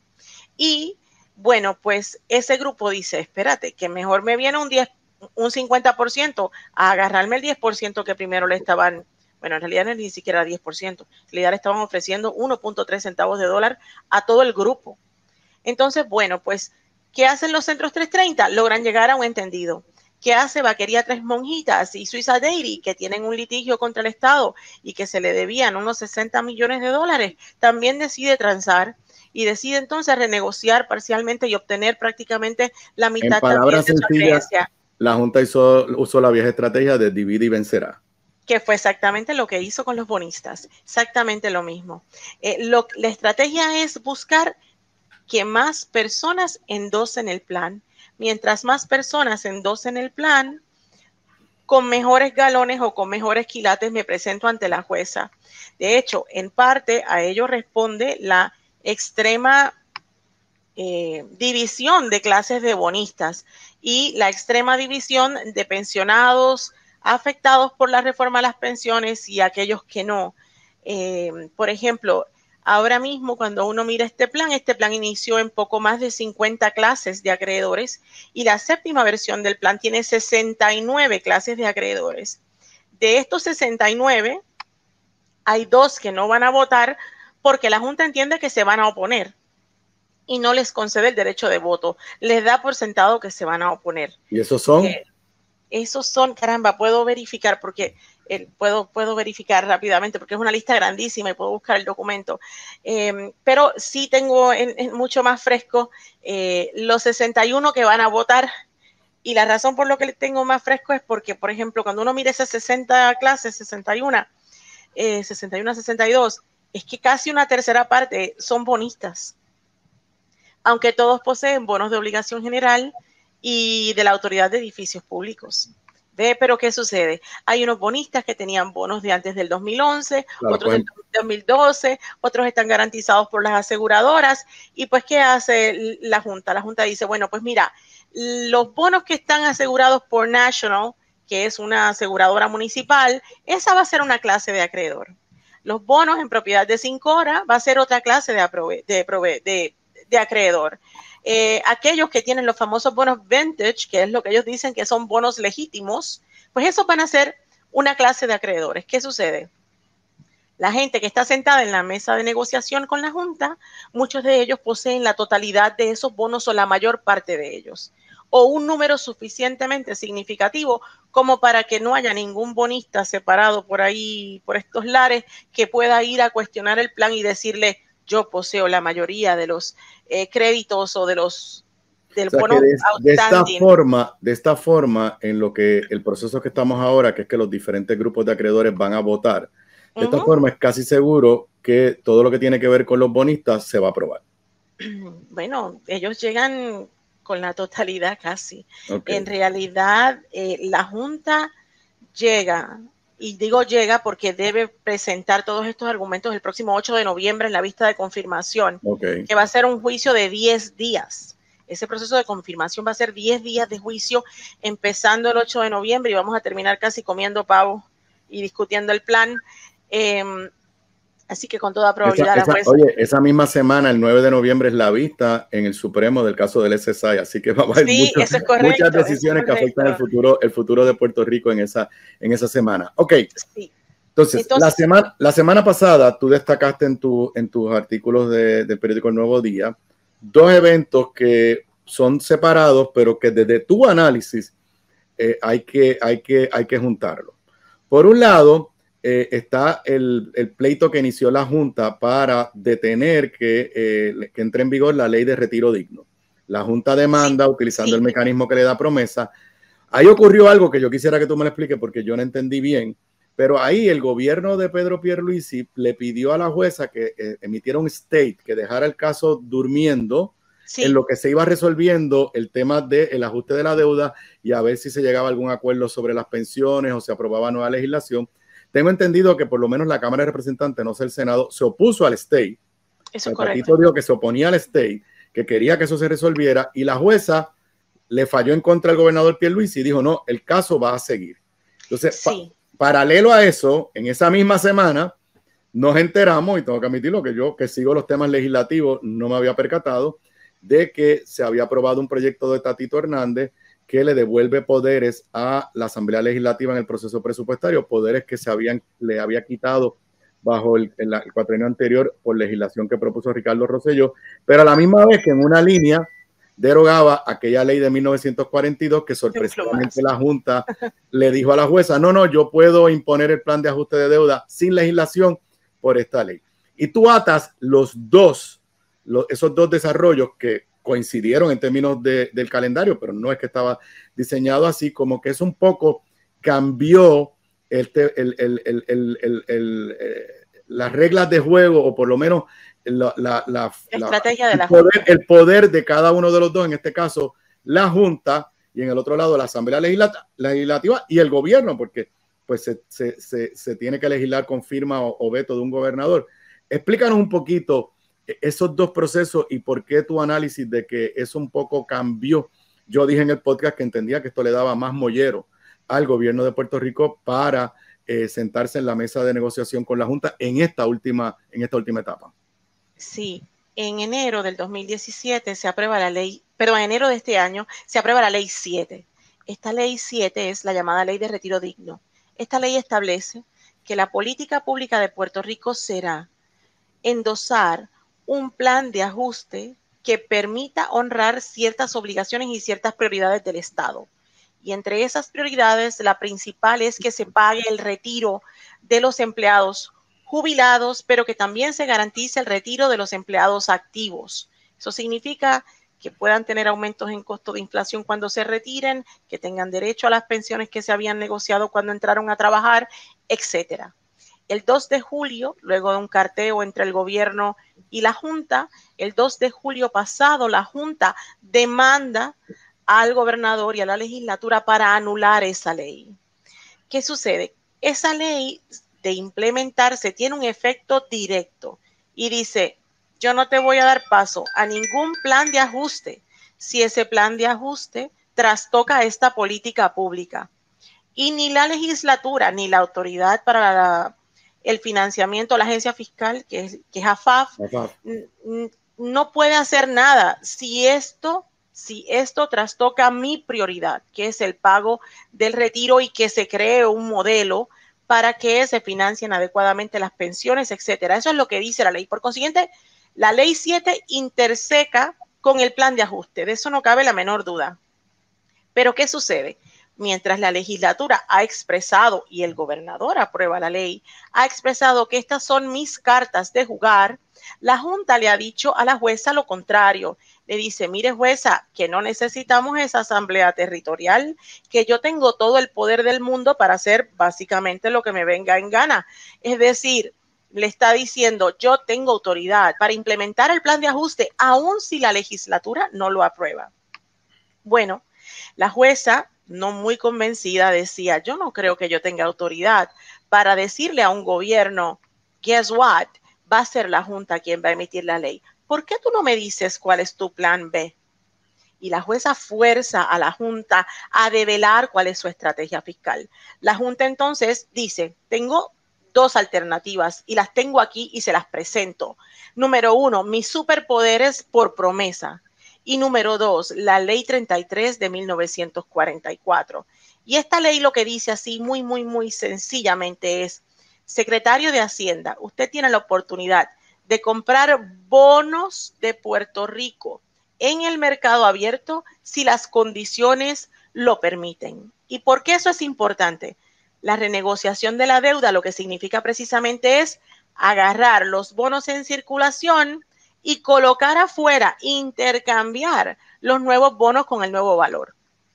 S7: Y bueno, pues ese grupo dice, espérate, que mejor me viene un diez, un cincuenta por ciento a agarrarme el diez por ciento que primero le estaban, bueno, en realidad no es ni siquiera diez por ciento, en realidad le estaban ofreciendo uno punto tres centavos de dólar a todo el grupo. Entonces, bueno, pues, ¿qué hacen los centros trescientos treinta? Logran llegar a un entendido. ¿Qué hace Vaquería Tres Monjitas y Suiza Dairy, que tienen un litigio contra el Estado y que se le debían unos sesenta millones de dólares? También decide transar y decide entonces renegociar parcialmente y obtener prácticamente la mitad.
S2: En palabras sencillas, la Junta hizo, usó la vieja estrategia de divide y vencerá.
S7: Que fue exactamente lo que hizo con los bonistas, exactamente lo mismo. Eh, lo, la estrategia es buscar que más personas endosen el plan. Mientras más personas endosen el plan, con mejores galones o con mejores quilates me presento ante la jueza. De hecho, en parte a ello responde la extrema eh, división de clases de bonistas y la extrema división de pensionados afectados por la reforma a las pensiones y aquellos que no. Eh, por ejemplo, ahora mismo, cuando uno mira este plan, este plan inició en poco más de cincuenta clases de acreedores y la séptima versión del plan tiene sesenta y nueve clases de acreedores. De estos sesenta y nueve, hay dos que no van a votar porque la Junta entiende que se van a oponer y no les concede el derecho de voto. Les da por sentado que se van a oponer.
S2: ¿Y esos son?
S7: Eh, esos son, caramba, puedo verificar porque... Eh, puedo, puedo verificar rápidamente porque es una lista grandísima y puedo buscar el documento. Eh, pero sí tengo en, en mucho más fresco eh, los sesenta y uno que van a votar y la razón por lo que tengo más fresco es porque, por ejemplo, cuando uno mira esas sesenta clases, sesenta y uno, eh, sesenta y uno a sesenta y dos, es que casi una tercera parte son bonistas. Aunque todos poseen bonos de obligación general y de la Autoridad de Edificios Públicos. ¿Ve? Pero ¿qué sucede? Hay unos bonistas que tenían bonos de antes del dos mil once, claro, otros del dos mil doce, otros están garantizados por las aseguradoras. Y pues, ¿qué hace la Junta? La Junta dice, bueno, pues mira, los bonos que están asegurados por National, que es una aseguradora municipal, esa va a ser una clase de acreedor. Los bonos en propiedad de cinco horas va a ser otra clase de, aprove de, prove de, de acreedor. Eh, aquellos que tienen los famosos bonos vintage, que es lo que ellos dicen que son bonos legítimos, pues esos van a ser una clase de acreedores. ¿Qué sucede? La gente que está sentada en la mesa de negociación con la Junta, muchos de ellos poseen la totalidad de esos bonos o la mayor parte de ellos, o un número suficientemente significativo como para que no haya ningún bonista separado por ahí, por estos lares, que pueda ir a cuestionar el plan y decirle, yo poseo la mayoría de los eh, créditos o de los del
S2: o sea,
S7: bono
S2: de, de esta forma, de esta forma, en lo que el proceso que estamos ahora, que es que los diferentes grupos de acreedores van a votar, de esta uh-huh. forma es casi seguro que todo lo que tiene que ver con los bonistas se va a aprobar.
S7: Bueno, ellos llegan con la totalidad casi.
S2: Okay.
S7: En realidad, eh, la Junta llega... Y digo llega porque debe presentar todos estos argumentos el próximo ocho de noviembre en la vista de confirmación,
S2: okay.
S7: que va a ser un juicio de diez días. Ese proceso de confirmación va a ser diez días de juicio, empezando el ocho de noviembre y vamos a terminar casi comiendo pavo y discutiendo el plan. Eh, así que con toda probabilidad
S2: esa, esa,
S7: la jueza...
S2: Oye, esa misma semana, el nueve de noviembre, es la vista en el Supremo del caso del S S I, así que va a haber
S7: sí,
S2: mucho,
S7: eso es correcto,
S2: muchas decisiones
S7: eso es
S2: que afectan el futuro, el futuro de Puerto Rico en esa, en esa semana. Ok,
S7: sí.
S2: entonces,
S7: Entonces
S2: la, semana, la semana pasada tú destacaste en, tu, en tus artículos de, del periódico El Nuevo Día dos eventos que son separados, pero que desde tu análisis eh, hay, que, hay, que, hay que juntarlo. Por un lado, eh, está el, el pleito que inició la Junta para detener que, eh, que entre en vigor la ley de retiro digno. La Junta demanda, sí, utilizando sí. el mecanismo que le da promesa. Ahí ocurrió algo que yo quisiera que tú me lo expliques porque yo no entendí bien, pero ahí el gobierno de Pedro Pierluisi le pidió a la jueza que eh, emitiera un state, que dejara el caso durmiendo, sí, en lo que se iba resolviendo el tema del ajuste de la deuda y a ver si se llegaba a algún acuerdo sobre las pensiones o se aprobaba nueva legislación. Tengo entendido que por lo menos la Cámara de Representantes, no sé el Senado, se opuso al state.
S7: Eso es
S2: correcto. Dijo que se oponía al state, que quería que eso se resolviera y la jueza le falló en contra del gobernador Pierluisi y dijo, no, el caso va a seguir. Entonces, sí. pa paralelo a eso, en esa misma semana, nos enteramos, y tengo que admitirlo, que yo que sigo los temas legislativos, no me había percatado, de que se había aprobado un proyecto de Tatito Hernández que le devuelve poderes a la Asamblea Legislativa en el proceso presupuestario, poderes que se habían, le había quitado bajo el, el, el cuatrienio anterior por legislación que propuso Ricardo Rosselló, pero a la misma vez que en una línea derogaba aquella ley de mil novecientos cuarenta y dos que sorpresivamente la Junta le dijo a la jueza, no, no, yo puedo imponer el plan de ajuste de deuda sin legislación por esta ley. Y tú atas los dos, los, esos dos desarrollos que coincidieron en términos de, del calendario, pero no es que estaba diseñado así, como que es un poco, cambió el, el, el, el, el, el, el, eh, las reglas de juego, o por lo menos La, la, la,
S7: estrategia
S2: la,
S7: de la
S2: el, poder, el poder de cada uno de los dos, en este caso la Junta y en el otro lado la Asamblea Legislativa, legislativa y el gobierno, porque pues se, se, se, se tiene que legislar con firma o, o veto de un gobernador. Explícanos un poquito esos dos procesos y por qué tu análisis de que eso un poco cambió. Yo dije en el podcast que entendía que esto le daba más mollero al gobierno de Puerto Rico para eh, sentarse en la mesa de negociación con la Junta en esta última, en esta última etapa.
S7: Sí, en enero del dos mil diecisiete se aprueba la ley, pero en enero de este año se aprueba la ley siete. Esta ley siete es la llamada ley de retiro digno. Esta ley establece que la política pública de Puerto Rico será endosar un plan de ajuste que permita honrar ciertas obligaciones y ciertas prioridades del Estado. Y entre esas prioridades, la principal es que se pague el retiro de los empleados jubilados, pero que también se garantice el retiro de los empleados activos. Eso significa que puedan tener aumentos en costo de inflación cuando se retiren, que tengan derecho a las pensiones que se habían negociado cuando entraron a trabajar, etcétera. El dos de julio, luego de un carteo entre el gobierno y la Junta, el dos de julio pasado, la Junta demanda al gobernador y a la legislatura para anular esa ley. ¿Qué sucede? Esa ley de implementarse tiene un efecto directo y dice, yo no te voy a dar paso a ningún plan de ajuste si ese plan de ajuste trastoca esta política pública. Y ni la legislatura ni la autoridad para la, el financiamiento, la agencia fiscal, que es, que es A F A F, no puede hacer nada si esto, si esto trastoca mi prioridad, que es el pago del retiro y que se cree un modelo para que se financien adecuadamente las pensiones, etcétera. Eso es lo que dice la ley. Por consiguiente, la ley siete interseca con el plan de ajuste. De eso no cabe la menor duda. Pero, ¿qué sucede? Mientras la legislatura ha expresado, y el gobernador aprueba la ley, ha expresado que estas son mis cartas de jugar, la Junta le ha dicho a la jueza lo contrario. Le dice, mire jueza, que no necesitamos esa asamblea territorial, que yo tengo todo el poder del mundo para hacer básicamente lo que me venga en gana. Es decir, le está diciendo, yo tengo autoridad para implementar el plan de ajuste, aun si la legislatura no lo aprueba. Bueno, la jueza, no muy convencida, decía, yo no creo que yo tenga autoridad para decirle a un gobierno, guess what, va a ser la Junta quien va a emitir la ley. ¿Por qué tú no me dices cuál es tu plan B? y la jueza fuerza a la Junta a develar cuál es su estrategia fiscal. La Junta entonces dice, tengo dos alternativas y las tengo aquí y se las presento. Número uno, mis superpoderes por promesa. Y número dos, la ley treinta y tres de mil novecientos cuarenta y cuatro. Y esta ley lo que dice así muy, muy, muy sencillamente es, secretario de Hacienda, usted tiene la oportunidad de comprar bonos de Puerto Rico en el mercado abierto si las condiciones lo permiten. ¿Y por qué eso es importante? La renegociación de la deuda lo que significa precisamente es agarrar los bonos en circulación y colocar afuera, intercambiar los nuevos bonos con el nuevo valor.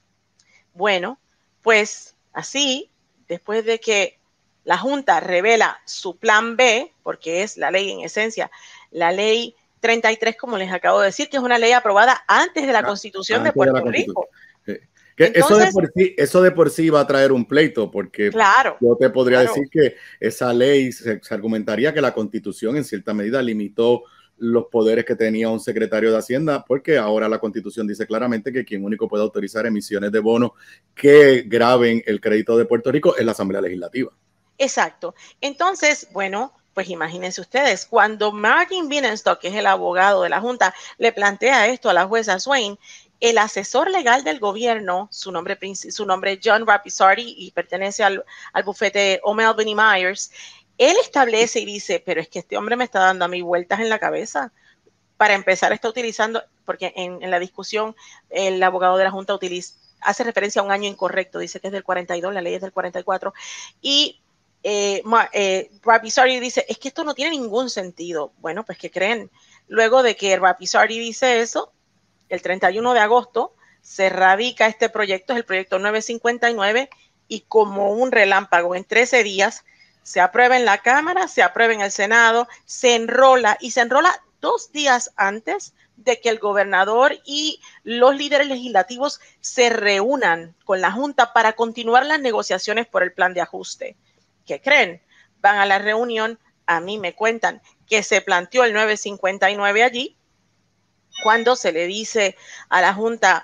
S7: Bueno, pues así, después de que la Junta revela su plan B, porque es la ley en esencia, la ley treinta y tres, como les acabo de decir, que es una ley aprobada antes de la Constitución de Puerto Rico.
S2: Que Entonces, eso, de por sí, eso de por sí va a traer un pleito, porque
S7: claro,
S2: yo te podría
S7: claro.
S2: decir que esa ley se, se argumentaría que la Constitución en cierta medida limitó los poderes que tenía un secretario de Hacienda, porque ahora la Constitución dice claramente que quien único puede autorizar emisiones de bonos que graven el crédito de Puerto Rico es la Asamblea Legislativa.
S7: Exacto. Entonces, bueno, pues imagínense ustedes, cuando Martin Bienenstock, que es el abogado de la Junta, le plantea esto a la jueza Swain, el asesor legal del gobierno, su nombre, su nombre es John Rapisardi y pertenece al, al bufete O'Melveny y Myers, él establece y dice, pero es que este hombre me está dando a mí vueltas en la cabeza. Para empezar, está utilizando, porque en, en la discusión el abogado de la Junta utiliza, hace referencia a un año incorrecto, dice que es del cuarenta y dos, la ley es del cuarenta y cuatro, y eh, eh, Rapisardi dice, es que esto no tiene ningún sentido. Bueno, pues ¿qué creen? Luego de que Rapisardi dice eso, el treinta y uno de agosto se radica este proyecto, es el proyecto nueve cincuenta y nueve, y como un relámpago en trece días se aprueba en la Cámara, se aprueba en el Senado, se enrola y se enrola dos días antes de que el gobernador y los líderes legislativos se reúnan con la Junta para continuar las negociaciones por el plan de ajuste. ¿Qué creen? Van a la reunión, a mí me cuentan que se planteó el nueve cincuenta y nueve allí, cuando se le dice a la Junta,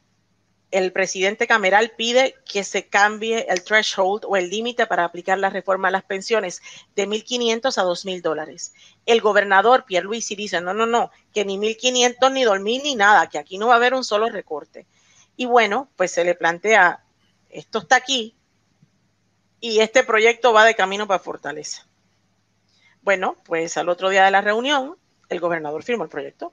S7: el presidente cameral pide que se cambie el threshold o el límite para aplicar la reforma a las pensiones de mil quinientos a dos mil dólares. El gobernador Pierluisi dice, no, no, no, que ni mil quinientos ni dos mil ni nada, que aquí no va a haber un solo recorte. Y bueno, pues se le plantea, esto está aquí y este proyecto va de camino para Fortaleza. Bueno, pues al otro día de la reunión, el gobernador firmó el proyecto.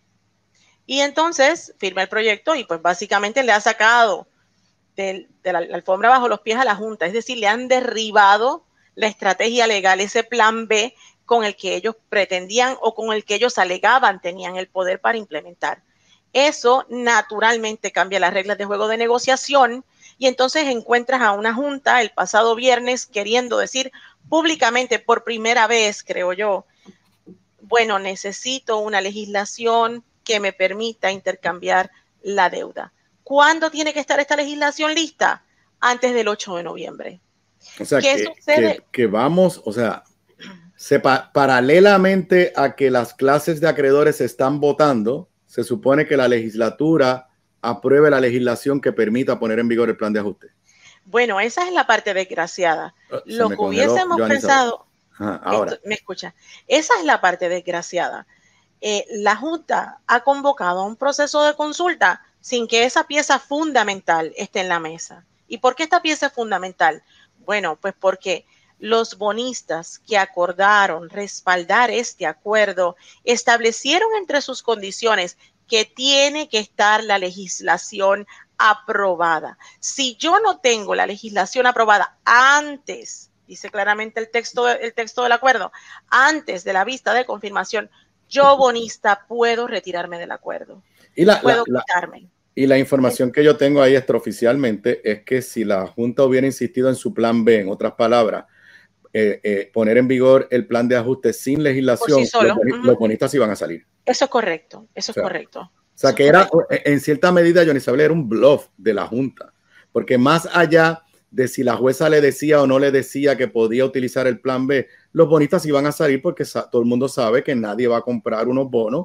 S7: Y entonces firma el proyecto y pues básicamente le ha sacado de, de la, la alfombra bajo los pies a la Junta. Es decir, le han derribado la estrategia legal, ese plan B con el que ellos pretendían o con el que ellos alegaban tenían el poder para implementar. Eso naturalmente cambia las reglas de juego de negociación y entonces encuentras a una Junta el pasado viernes queriendo decir públicamente por primera vez, creo yo, bueno, necesito una legislación que me permita intercambiar la deuda. ¿Cuándo tiene que estar esta legislación lista? Antes del ocho de noviembre.
S2: O sea, ¿Qué que, sucede? Que, que vamos, o sea, sepa, paralelamente a que las clases de acreedores están votando, se supone que la legislatura apruebe la legislación que permita poner en vigor el plan de ajuste.
S7: Bueno, esa es la parte desgraciada. Uh, Lo que hubiésemos pensado,
S2: Ajá, ahora.
S7: Esto, me escucha, esa es la parte desgraciada. Eh, la Junta ha convocado a un proceso de consulta sin que esa pieza fundamental esté en la mesa. ¿Y por qué esta pieza es fundamental? Bueno, pues porque los bonistas que acordaron respaldar este acuerdo establecieron entre sus condiciones que tiene que estar la legislación aprobada. Si yo no tengo la legislación aprobada antes, dice claramente el texto, el texto del acuerdo, antes de la vista de confirmación, yo, bonista, puedo retirarme del acuerdo.
S2: Y la,
S7: puedo
S2: la,
S7: quitarme.
S2: La, y la información que yo tengo ahí extraoficialmente es que si la Junta hubiera insistido en su plan B, en otras palabras, eh, eh, poner en vigor el plan de ajuste sin legislación, sí los, uh-huh. los bonistas iban a salir.
S7: Eso es correcto, eso
S2: o sea,
S7: es correcto.
S2: O sea,
S7: eso
S2: que era, correcto. En cierta medida, Johnny Isabel era un bluff de la Junta, porque más allá de si la jueza le decía o no le decía que podía utilizar el plan B, los bonistas iban a salir porque todo el mundo sabe que nadie va a comprar unos bonos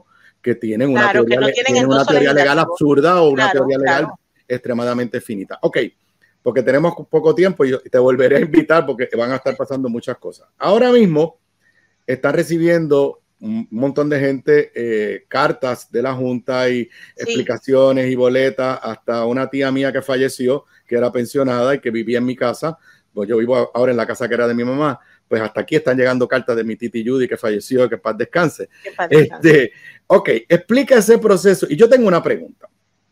S2: que tienen una
S7: claro,
S2: teoría,
S7: que no
S2: le,
S7: tienen
S2: tienen una teoría legal absurda o una
S7: claro,
S2: teoría legal
S7: claro.
S2: extremadamente finita. Ok, porque tenemos poco tiempo y te volveré a invitar porque van a estar pasando muchas cosas. Ahora mismo están recibiendo un montón de gente eh, cartas de la Junta y sí. explicaciones y boletas, hasta una tía mía que falleció, que era pensionada y que vivía en mi casa, pues yo vivo ahora en la casa que era de mi mamá, pues hasta aquí están llegando cartas de mi titi Judy que falleció, que paz descanse.
S7: Que paz descanse.
S2: Este, ok, explica ese proceso. Y yo tengo una pregunta.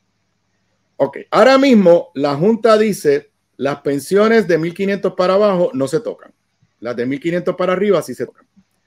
S2: Ok, ahora mismo la Junta dice las pensiones de mil quinientos para abajo no se tocan. Las de mil quinientos para arriba sí se tocan.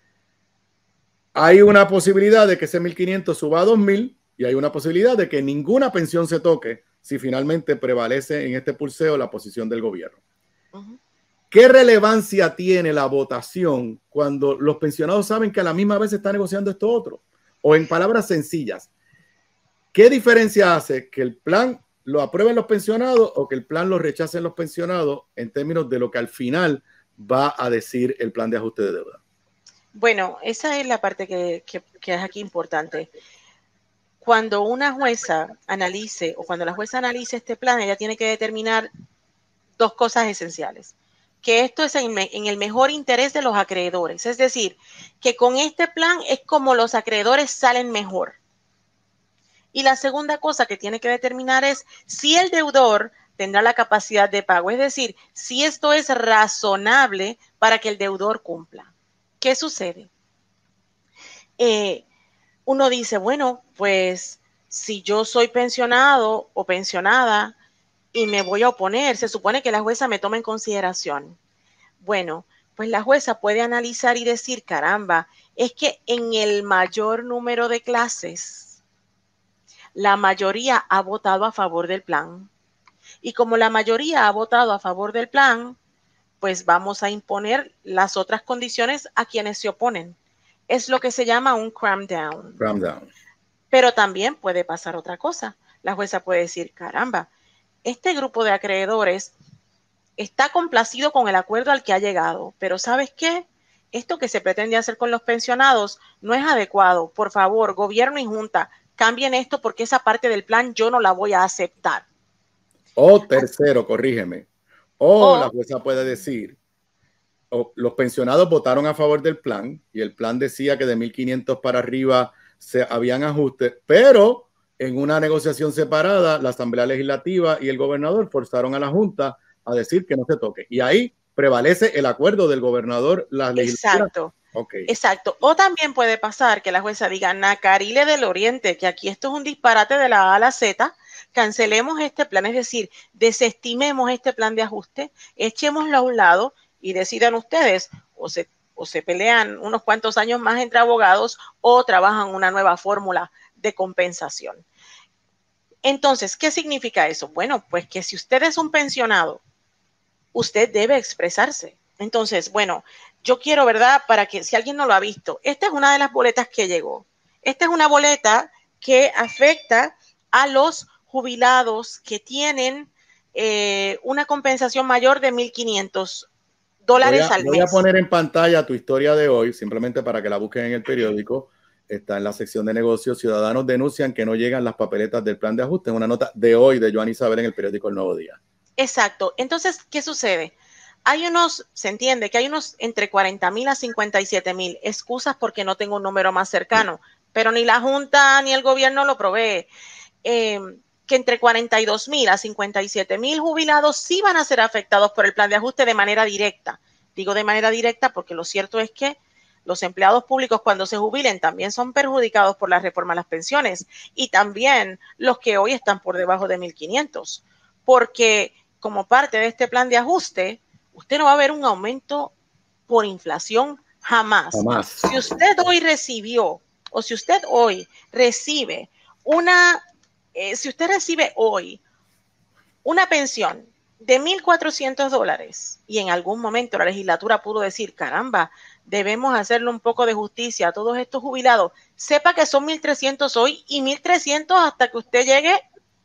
S2: Hay una posibilidad de que ese mil quinientos suba a dos mil y hay una posibilidad de que ninguna pensión se toque si finalmente prevalece en este pulseo la posición del gobierno. Uh-huh. ¿Qué relevancia tiene la votación cuando los pensionados saben que a la misma vez se está negociando esto otro? O en palabras sencillas, ¿qué diferencia hace que el plan lo aprueben los pensionados o que el plan lo rechacen los pensionados en términos de lo que al final va a decir el plan de ajuste de deuda?
S7: Bueno, esa es la parte que, que, que es aquí importante. Cuando una jueza analice o cuando la jueza analice este plan, ella tiene que determinar dos cosas esenciales. Que esto es en, en el mejor interés de los acreedores. Es decir, que con este plan es como los acreedores salen mejor. Y la segunda cosa que tiene que determinar es si el deudor tendrá la capacidad de pago. Es decir, si esto es razonable para que el deudor cumpla. ¿Qué sucede? Eh, uno dice, bueno, pues si yo soy pensionado o pensionada y me voy a oponer, se supone que la jueza me toma en consideración. Bueno, pues la jueza puede analizar y decir, caramba, es que en el mayor número de clases, la mayoría ha votado a favor del plan. Y como la mayoría ha votado a favor del plan, pues vamos a imponer las otras condiciones a quienes se oponen. Es lo que se llama un cram down.
S2: Cram down.
S7: Pero también puede pasar otra cosa. La jueza puede decir, caramba, este grupo de acreedores está complacido con el acuerdo al que ha llegado, pero ¿sabes qué? Esto que se pretende hacer con los pensionados no es adecuado. Por favor, gobierno y junta, cambien esto porque esa parte del plan yo no la voy a aceptar.
S2: O tercero, corrígeme. O
S7: O,
S2: la jueza puede decir, o los pensionados votaron a favor del plan y el plan decía que de mil quinientos para arriba se habían ajustes, pero en una negociación separada, la Asamblea Legislativa y el gobernador forzaron a la Junta a decir que no se toque. Y ahí prevalece el acuerdo del gobernador. La legislatura.
S7: Exacto.
S2: Okay.
S7: Exacto. O también puede pasar que la jueza diga, Nacarile del Oriente, que aquí esto es un disparate de la A a la Z, cancelemos este plan, es decir, desestimemos este plan de ajuste, echémoslo a un lado y decidan ustedes, o se, o se pelean unos cuantos años más entre abogados o trabajan una nueva fórmula de compensación. Entonces, ¿qué significa eso? Bueno, pues que si usted es un pensionado, usted debe expresarse. Entonces, bueno, yo quiero, ¿verdad? Para que si alguien no lo ha visto, esta es una de las boletas que llegó. Esta es una boleta que afecta a los jubilados que tienen eh, una compensación mayor de mil quinientos dólares
S2: voy a,
S7: al mes.
S2: Voy a poner en pantalla tu historia de hoy, simplemente para que la busquen en el periódico. Está en la sección de negocios. Ciudadanos denuncian que no llegan las papeletas del plan de ajuste. Es una nota de hoy de Joan Isabel en el periódico El Nuevo Día.
S7: Exacto. Entonces, ¿qué sucede? Hay unos, se entiende que hay unos entre cuarenta mil a cincuenta y siete mil excusas porque no tengo un número más cercano, pero ni la Junta ni el gobierno lo provee. Eh, que entre cuarenta y dos mil a cincuenta y siete mil jubilados sí van a ser afectados por el plan de ajuste de manera directa. Digo de manera directa porque lo cierto es que los empleados públicos cuando se jubilen también son perjudicados por la reforma a las pensiones y también los que hoy están por debajo de mil quinientos, porque como parte de este plan de ajuste, usted no va a ver un aumento por inflación jamás.
S2: Jamás.
S7: Si usted hoy recibió o si usted hoy recibe una, eh, si usted recibe hoy una pensión de mil cuatrocientos dólares y en algún momento la legislatura pudo decir, caramba, debemos hacerle un poco de justicia a todos estos jubilados, sepa que son mil trescientos hoy y mil trescientos hasta que usted llegue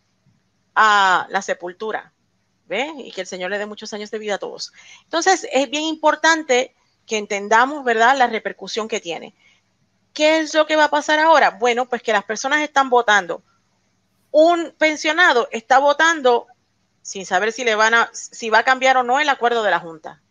S7: a la sepultura. ¿Ve? Y que el Señor le dé muchos años de vida a todos. Entonces, es bien importante que entendamos, ¿verdad?, la repercusión que tiene. ¿Qué es lo que va a pasar ahora? Bueno, pues que las personas están votando. Un pensionado está votando sin saber si le van a, si va a cambiar o no el acuerdo de la Junta.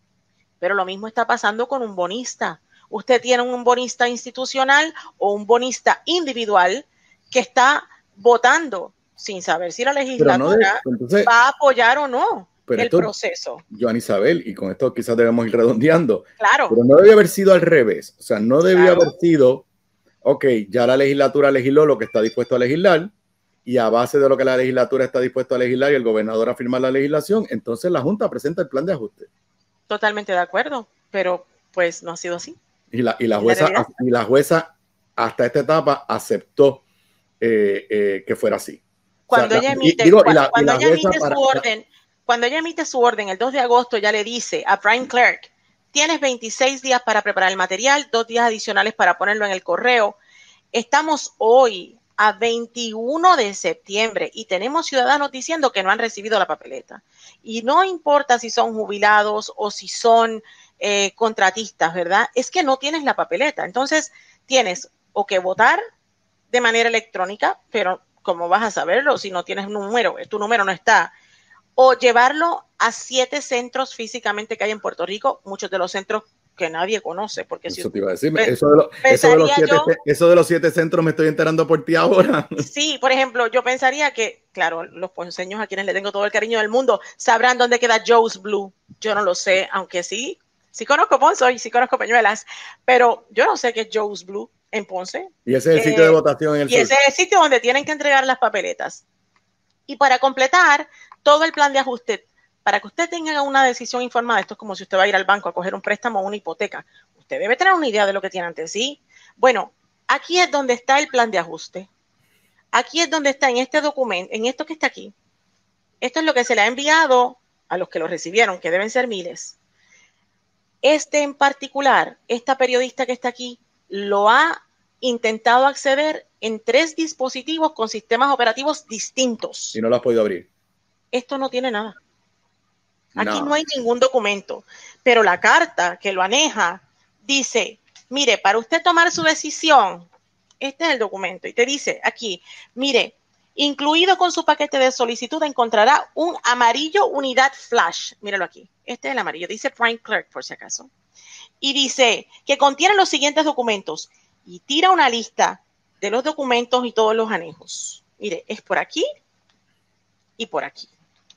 S7: Pero lo mismo está pasando con un bonista. Usted tiene un bonista institucional o un bonista individual que está votando sin saber si la legislatura
S2: no de, entonces,
S7: va a apoyar o no el
S2: esto,
S7: proceso.
S2: Joan Isabel, y con esto quizás debemos ir redondeando.
S7: Claro.
S2: Pero no debía haber sido al revés. O sea, no debía
S7: claro.
S2: haber sido, ok, ya la legislatura legisló lo que está dispuesto a legislar, y a base de lo que la legislatura está dispuesta a legislar y el gobernador a firmar la legislación, entonces la Junta presenta el plan de ajuste.
S7: Totalmente de acuerdo, pero pues no ha sido así.
S2: Y la, y la, jueza, la y la jueza hasta esta etapa aceptó eh, eh, que fuera así.
S7: Cuando
S2: o sea,
S7: ella
S2: la,
S7: emite,
S2: y, digo,
S7: cuando,
S2: la,
S7: cuando ella emite
S2: para,
S7: su orden, cuando ella emite su orden el dos de agosto, ya le dice a Prime Clerk, tienes veintiséis días para preparar el material, dos días adicionales para ponerlo en el correo. Estamos hoy a veintiuno de septiembre y tenemos ciudadanos diciendo que no han recibido la papeleta. Y no importa si son jubilados o si son eh, contratistas, ¿verdad? Es que no tienes la papeleta. Entonces, tienes o que votar de manera electrónica, pero ¿cómo vas a saberlo si no tienes un número? Tu número no está. O llevarlo a siete centros físicamente que hay en Puerto Rico, muchos de los centros que nadie conoce. Porque
S2: eso
S7: si,
S2: te iba a decir, eso de, lo, eso, de los siete, yo, eso de los siete centros me estoy enterando por ti ahora.
S7: Sí, por ejemplo, yo pensaría que, claro, los ponceños a quienes le tengo todo el cariño del mundo sabrán dónde queda Joe's Blue. Yo no lo sé, aunque sí, sí conozco Ponce y sí conozco Peñuelas, pero yo no sé qué es Joe's Blue en Ponce.
S2: Y ese es el eh, sitio de votación en el
S7: Y sur. Ese es el sitio donde tienen que entregar las papeletas. Y para completar todo el plan de ajuste, para que usted tenga una decisión informada, esto es como si usted va a ir al banco a coger un préstamo o una hipoteca. Usted debe tener una idea de lo que tiene ante sí. Bueno, aquí es donde está el plan de ajuste. Aquí es donde está en este documento, en esto que está aquí. Esto es lo que se le ha enviado a los que lo recibieron, que deben ser miles. Este en particular, esta periodista que está aquí, lo ha intentado acceder en tres dispositivos con sistemas operativos distintos.
S2: Y no lo has podido abrir.
S7: Esto no tiene nada. Aquí
S2: no,
S7: no hay ningún documento, pero la carta que lo aneja dice, mire, para usted tomar su decisión, este es el documento y te dice aquí, mire, incluido con su paquete de solicitud encontrará un amarillo unidad flash, míralo aquí, este es el amarillo, dice Prime Clerk por si acaso, y dice que contiene los siguientes documentos y tira una lista de los documentos y todos los anejos. Mire, es por aquí y por aquí.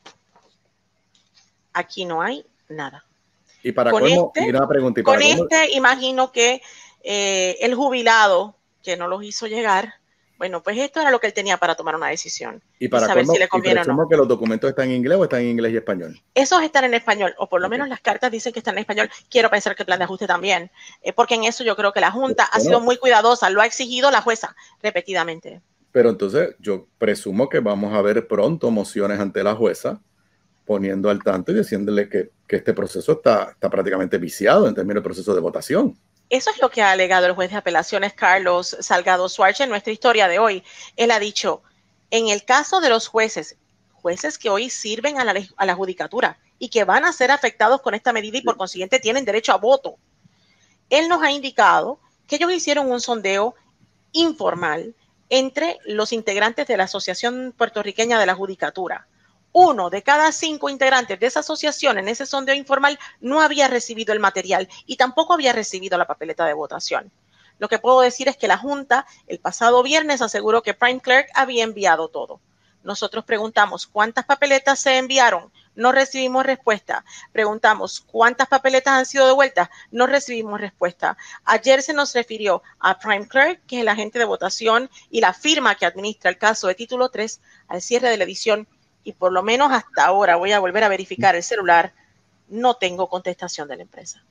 S7: Aquí no hay nada.
S2: Y para
S7: con
S2: cómo,
S7: este,
S2: y una pregunta, y para
S7: con
S2: cómo...
S7: este imagino que eh, el jubilado que no los hizo llegar, bueno, pues esto era lo que él tenía para tomar una decisión
S2: y para
S7: y saber
S2: cómo,
S7: si le conviene o no.
S2: Que los documentos están en inglés o están en inglés y español.
S7: Esos están en español, o por lo
S2: okay.
S7: menos las cartas dicen que están en español. Quiero pensar que el plan de ajuste también, eh, porque en eso yo creo que la Junta bueno, ha sido muy cuidadosa, lo ha exigido la jueza repetidamente.
S2: Pero entonces yo presumo que vamos a ver pronto mociones ante la jueza poniendo al tanto y diciéndole que, que este proceso está, está prácticamente viciado en términos del proceso de votación.
S7: Eso es lo que ha alegado el juez de apelaciones Carlos Salgado Schwartz en nuestra historia de hoy. Él ha dicho, en el caso de los jueces, jueces que hoy sirven a la, a la judicatura y que van a ser afectados con esta medida y por consiguiente tienen derecho a voto, él nos ha indicado que ellos hicieron un sondeo informal entre los integrantes de la Asociación Puertorriqueña de la Judicatura. Uno de cada cinco integrantes de esa asociación en ese sondeo informal no había recibido el material y tampoco había recibido la papeleta de votación. Lo que puedo decir es que la Junta el pasado viernes aseguró que Prime Clerk había enviado todo. Nosotros preguntamos cuántas papeletas se enviaron, no recibimos respuesta. Preguntamos cuántas papeletas han sido devueltas, no recibimos respuesta. Ayer se nos refirió a Prime Clerk, que es el agente de votación y la firma que administra el caso de título tres, al cierre de la edición. Y por lo menos hasta ahora, voy a volver a verificar el celular, no tengo contestación de la empresa.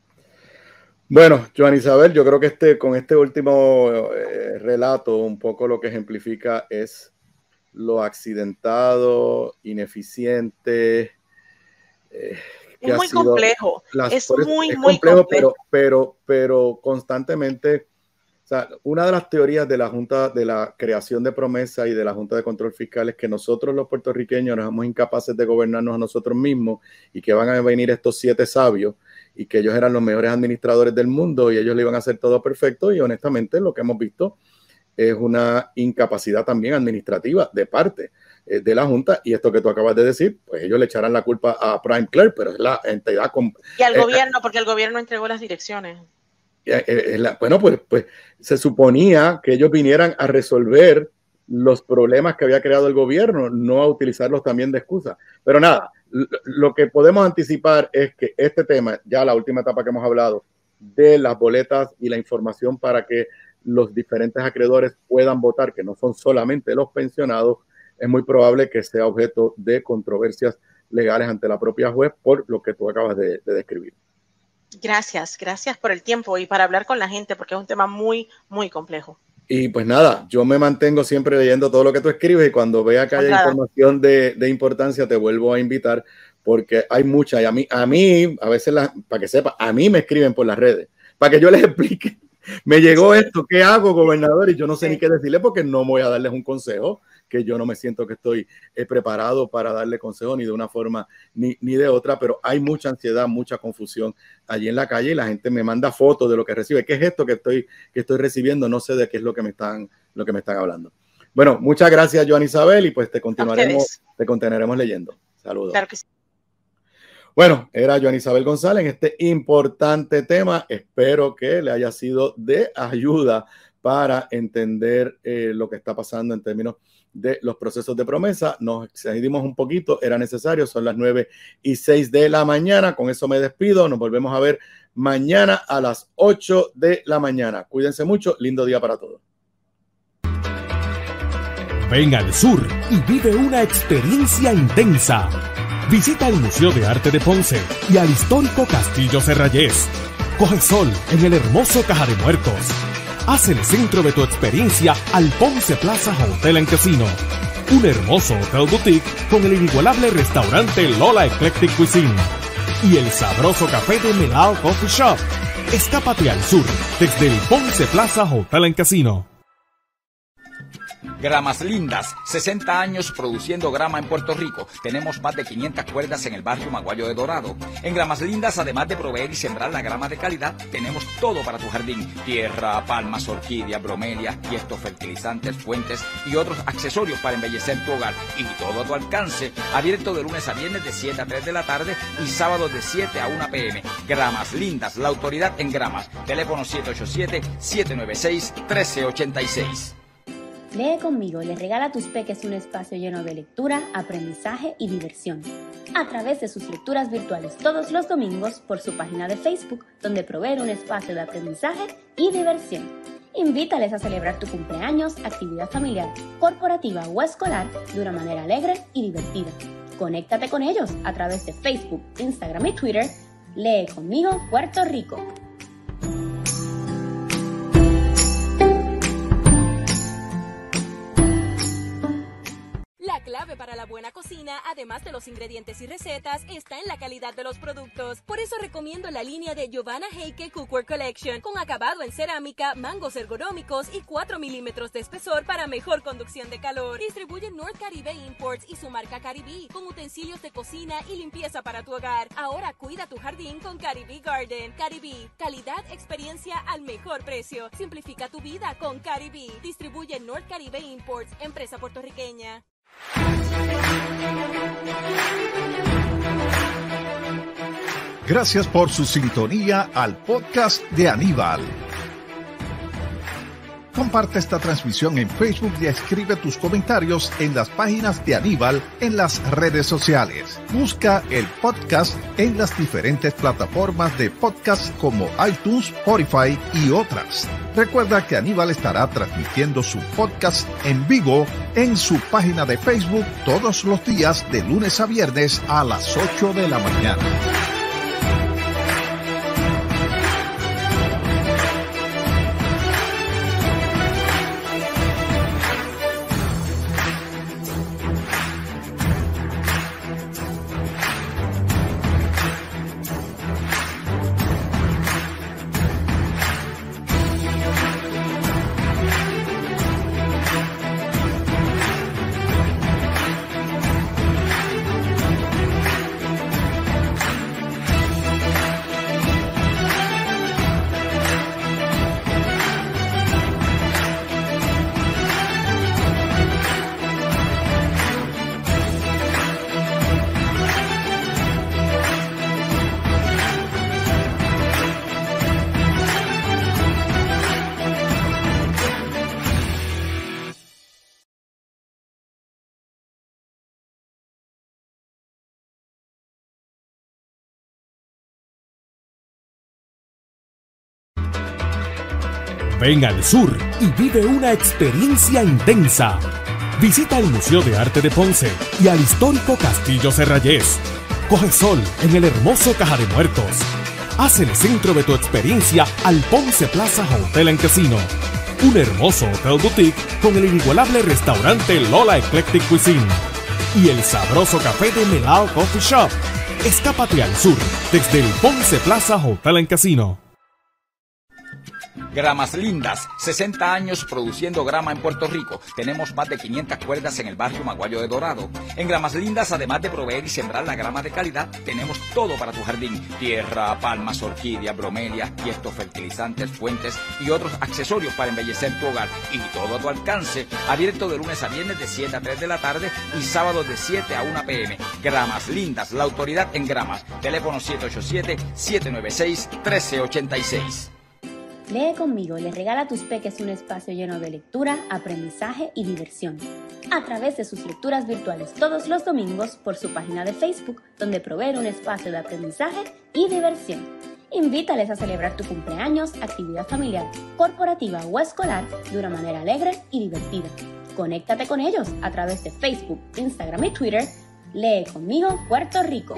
S2: Bueno, Joan Isabel, yo creo que este, con este último eh, relato, un poco lo que ejemplifica es lo accidentado, ineficiente. Eh, que
S7: es muy
S2: ha sido
S7: complejo,
S2: las,
S7: es
S2: es,
S7: muy,
S2: es
S7: muy
S2: complejo,
S7: complejo.
S2: Pero, pero, pero constantemente... O sea, una de las teorías de la Junta de la creación de promesa y de la Junta de Control Fiscal es que nosotros los puertorriqueños nos somos incapaces de gobernarnos a nosotros mismos y que van a venir estos siete sabios y que ellos eran los mejores administradores del mundo y ellos le iban a hacer todo perfecto, y honestamente lo que hemos visto es una incapacidad también administrativa de parte eh, de la Junta, y esto que tú acabas de decir, pues ellos le echarán la culpa a Prime Clerk, pero es la entidad... Con,
S7: y al
S2: eh,
S7: gobierno, porque el gobierno entregó las direcciones.
S2: Eh, eh, la, bueno, pues, pues se suponía que ellos vinieran a resolver los problemas que había creado el gobierno, no a utilizarlos también de excusa. Pero nada, lo, lo que podemos anticipar es que este tema, ya la última etapa que hemos hablado, de las boletas y la información para que los diferentes acreedores puedan votar, que no son solamente los pensionados, es muy probable que sea objeto de controversias legales ante la propia juez por lo que tú acabas de, de describir.
S7: Gracias, gracias por el tiempo y para hablar con la gente, porque es un tema muy, muy complejo.
S2: Y pues nada, yo me mantengo siempre leyendo todo lo que tú escribes, y cuando vea que haya
S7: Nada.
S2: información de, de importancia te vuelvo a invitar, porque hay mucha, y a mí, a mí, a veces, la, para que sepa, a mí me escriben por las redes, para que yo les explique. Me llegó esto, ¿qué hago, gobernador? Y yo no sé sí. ni qué decirle, porque no voy a darles un consejo, que yo no me siento que estoy eh, preparado para darle consejo ni de una forma ni, ni de otra, pero hay mucha ansiedad, mucha confusión allí en la calle, y la gente me manda fotos de lo que recibe. ¿Qué es esto que estoy, que estoy recibiendo? No sé de qué es lo que me están, lo que me están hablando. Bueno, muchas gracias, Joan Isabel, y pues te continuaremos, te continuaremos leyendo. Saludos.
S7: Claro que sí.
S2: Bueno, era Joan Isabel González en este importante tema. Espero que le haya sido de ayuda para entender eh, lo que está pasando en términos de los procesos de promesa. Nos excedimos un poquito, era necesario, son las nueve y seis de la mañana. Con eso me despido. Nos volvemos a ver mañana a las ocho de la mañana. Cuídense mucho, lindo día para todos.
S3: Ven al sur y vive una experiencia intensa. Visita el Museo de Arte de Ponce y al histórico Castillo Serrayés. Coge sol en el hermoso Caja de Muertos. Haz el centro de tu experiencia al Ponce Plaza Hotel and Casino. Un hermoso hotel boutique con el inigualable restaurante Lola Eclectic Cuisine. Y el sabroso café de Melao Coffee Shop. Escápate al sur desde el Ponce Plaza Hotel and Casino.
S4: Gramas Lindas, sesenta años produciendo grama en Puerto Rico. Tenemos más de quinientas cuerdas en el barrio Maguayo de Dorado. En Gramas Lindas, además de proveer y sembrar la grama de calidad, tenemos todo para tu jardín. Tierra, palmas, orquídeas, bromelias, tiestos, fertilizantes, fuentes y otros accesorios para embellecer tu hogar. Y todo a tu alcance. Abierto de lunes a viernes de siete a tres de la tarde y sábados de siete a una p m Gramas Lindas, la autoridad en gramas. Teléfono siete ocho siete, siete nueve seis, uno tres ocho seis.
S5: Lee conmigo y le regala a tus peques un espacio lleno de lectura, aprendizaje y diversión. A través de sus lecturas virtuales todos los domingos por su página de Facebook, donde provee un espacio de aprendizaje y diversión. Invítales a celebrar tu cumpleaños, actividad familiar, corporativa o escolar de una manera alegre y divertida. Conéctate con ellos a través de Facebook, Instagram y Twitter. Lee conmigo Puerto Rico.
S6: La clave para la buena cocina, además de los ingredientes y recetas, está en la calidad de los productos. Por eso recomiendo la línea de Giovanna Heike Cookware Collection, con acabado en cerámica, mangos ergonómicos y cuatro milímetros de espesor para mejor conducción de calor. Distribuye North Caribe Imports y su marca Caribe, con utensilios de cocina y limpieza para tu hogar. Ahora cuida tu jardín con Caribe Garden. Caribe, calidad, experiencia al mejor precio. Simplifica tu vida con Caribe. Distribuye North Caribe Imports, empresa puertorriqueña.
S1: Gracias por su sintonía al podcast de Aníbal. Comparte esta transmisión en Facebook y escribe tus comentarios en las páginas de Aníbal en las redes sociales. Busca el podcast en las diferentes plataformas de podcast como iTunes, Spotify y otras. Recuerda que Aníbal estará transmitiendo su podcast en vivo en su página de Facebook todos los días de lunes a viernes a las ocho de la mañana.
S3: Ven al sur y vive una experiencia intensa. Visita el Museo de Arte de Ponce y al histórico Castillo Serrayés. Coge sol en el hermoso Caja de Muertos. Haz el centro de tu experiencia al Ponce Plaza Hotel and Casino. Un hermoso hotel boutique con el inigualable restaurante Lola Eclectic Cuisine. Y el sabroso café de Melao Coffee Shop. Escápate al sur desde el Ponce Plaza Hotel and Casino.
S4: Gramas Lindas, sesenta años produciendo grama en Puerto Rico. Tenemos más de quinientas cuerdas en el barrio Maguayo de Dorado. En Gramas Lindas, además de proveer y sembrar la grama de calidad, tenemos todo para tu jardín. Tierra, palmas, orquídeas, bromelias, tiestos, fertilizantes, fuentes y otros accesorios para embellecer tu hogar. Y todo a tu alcance. Abierto de lunes a viernes de siete a tres de la tarde y sábados de siete a una pe eme. Gramas Lindas, la autoridad en gramas. Teléfono siete ocho siete, siete nueve seis, uno tres ocho seis.
S5: Lee conmigo y le regala a tus peques un espacio lleno de lectura, aprendizaje y diversión. A través de sus lecturas virtuales todos los domingos por su página de Facebook, donde provee un espacio de aprendizaje y diversión. Invítales a celebrar tu cumpleaños, actividad familiar, corporativa o escolar de una manera alegre y divertida. Conéctate con ellos a través de Facebook, Instagram y Twitter. Lee conmigo Puerto Rico.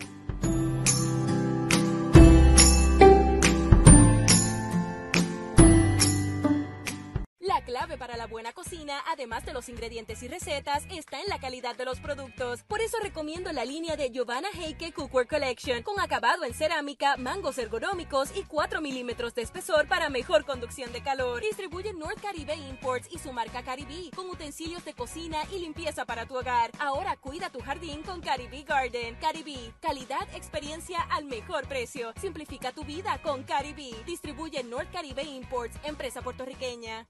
S6: La clave para la buena cocina, además de los ingredientes y recetas, está en la calidad de los productos. Por eso recomiendo la línea de Giovanna Heike Cookware Collection, con acabado en cerámica, mangos ergonómicos y cuatro milímetros de espesor para mejor conducción de calor. Distribuye North Caribe Imports y su marca Caribe, con utensilios de cocina y limpieza para tu hogar. Ahora cuida tu jardín con Caribe Garden. Caribe, calidad, experiencia al mejor precio. Simplifica tu vida con Caribe. Distribuye North Caribe Imports, empresa puertorriqueña.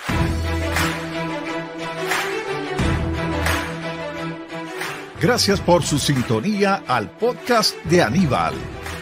S1: Gracias por su sintonía al podcast de Aníbal.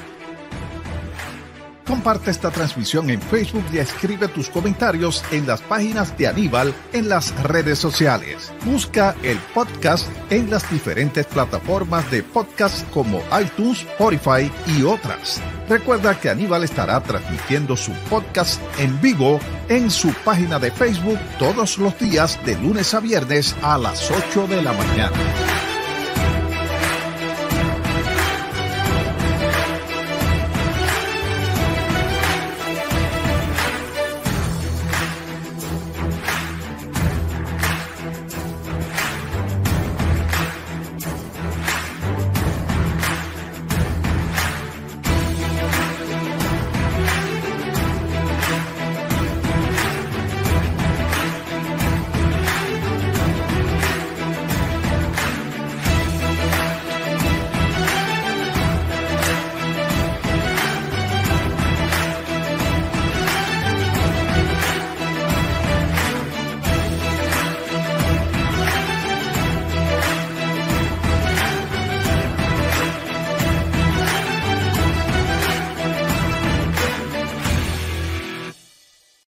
S1: Comparte esta transmisión en Facebook y escribe tus comentarios en las páginas de Aníbal en las redes sociales. Busca el podcast en las diferentes plataformas de podcast como iTunes, Spotify y otras. Recuerda que Aníbal estará transmitiendo su podcast en vivo en su página de Facebook todos los días de lunes a viernes a las ocho de la mañana.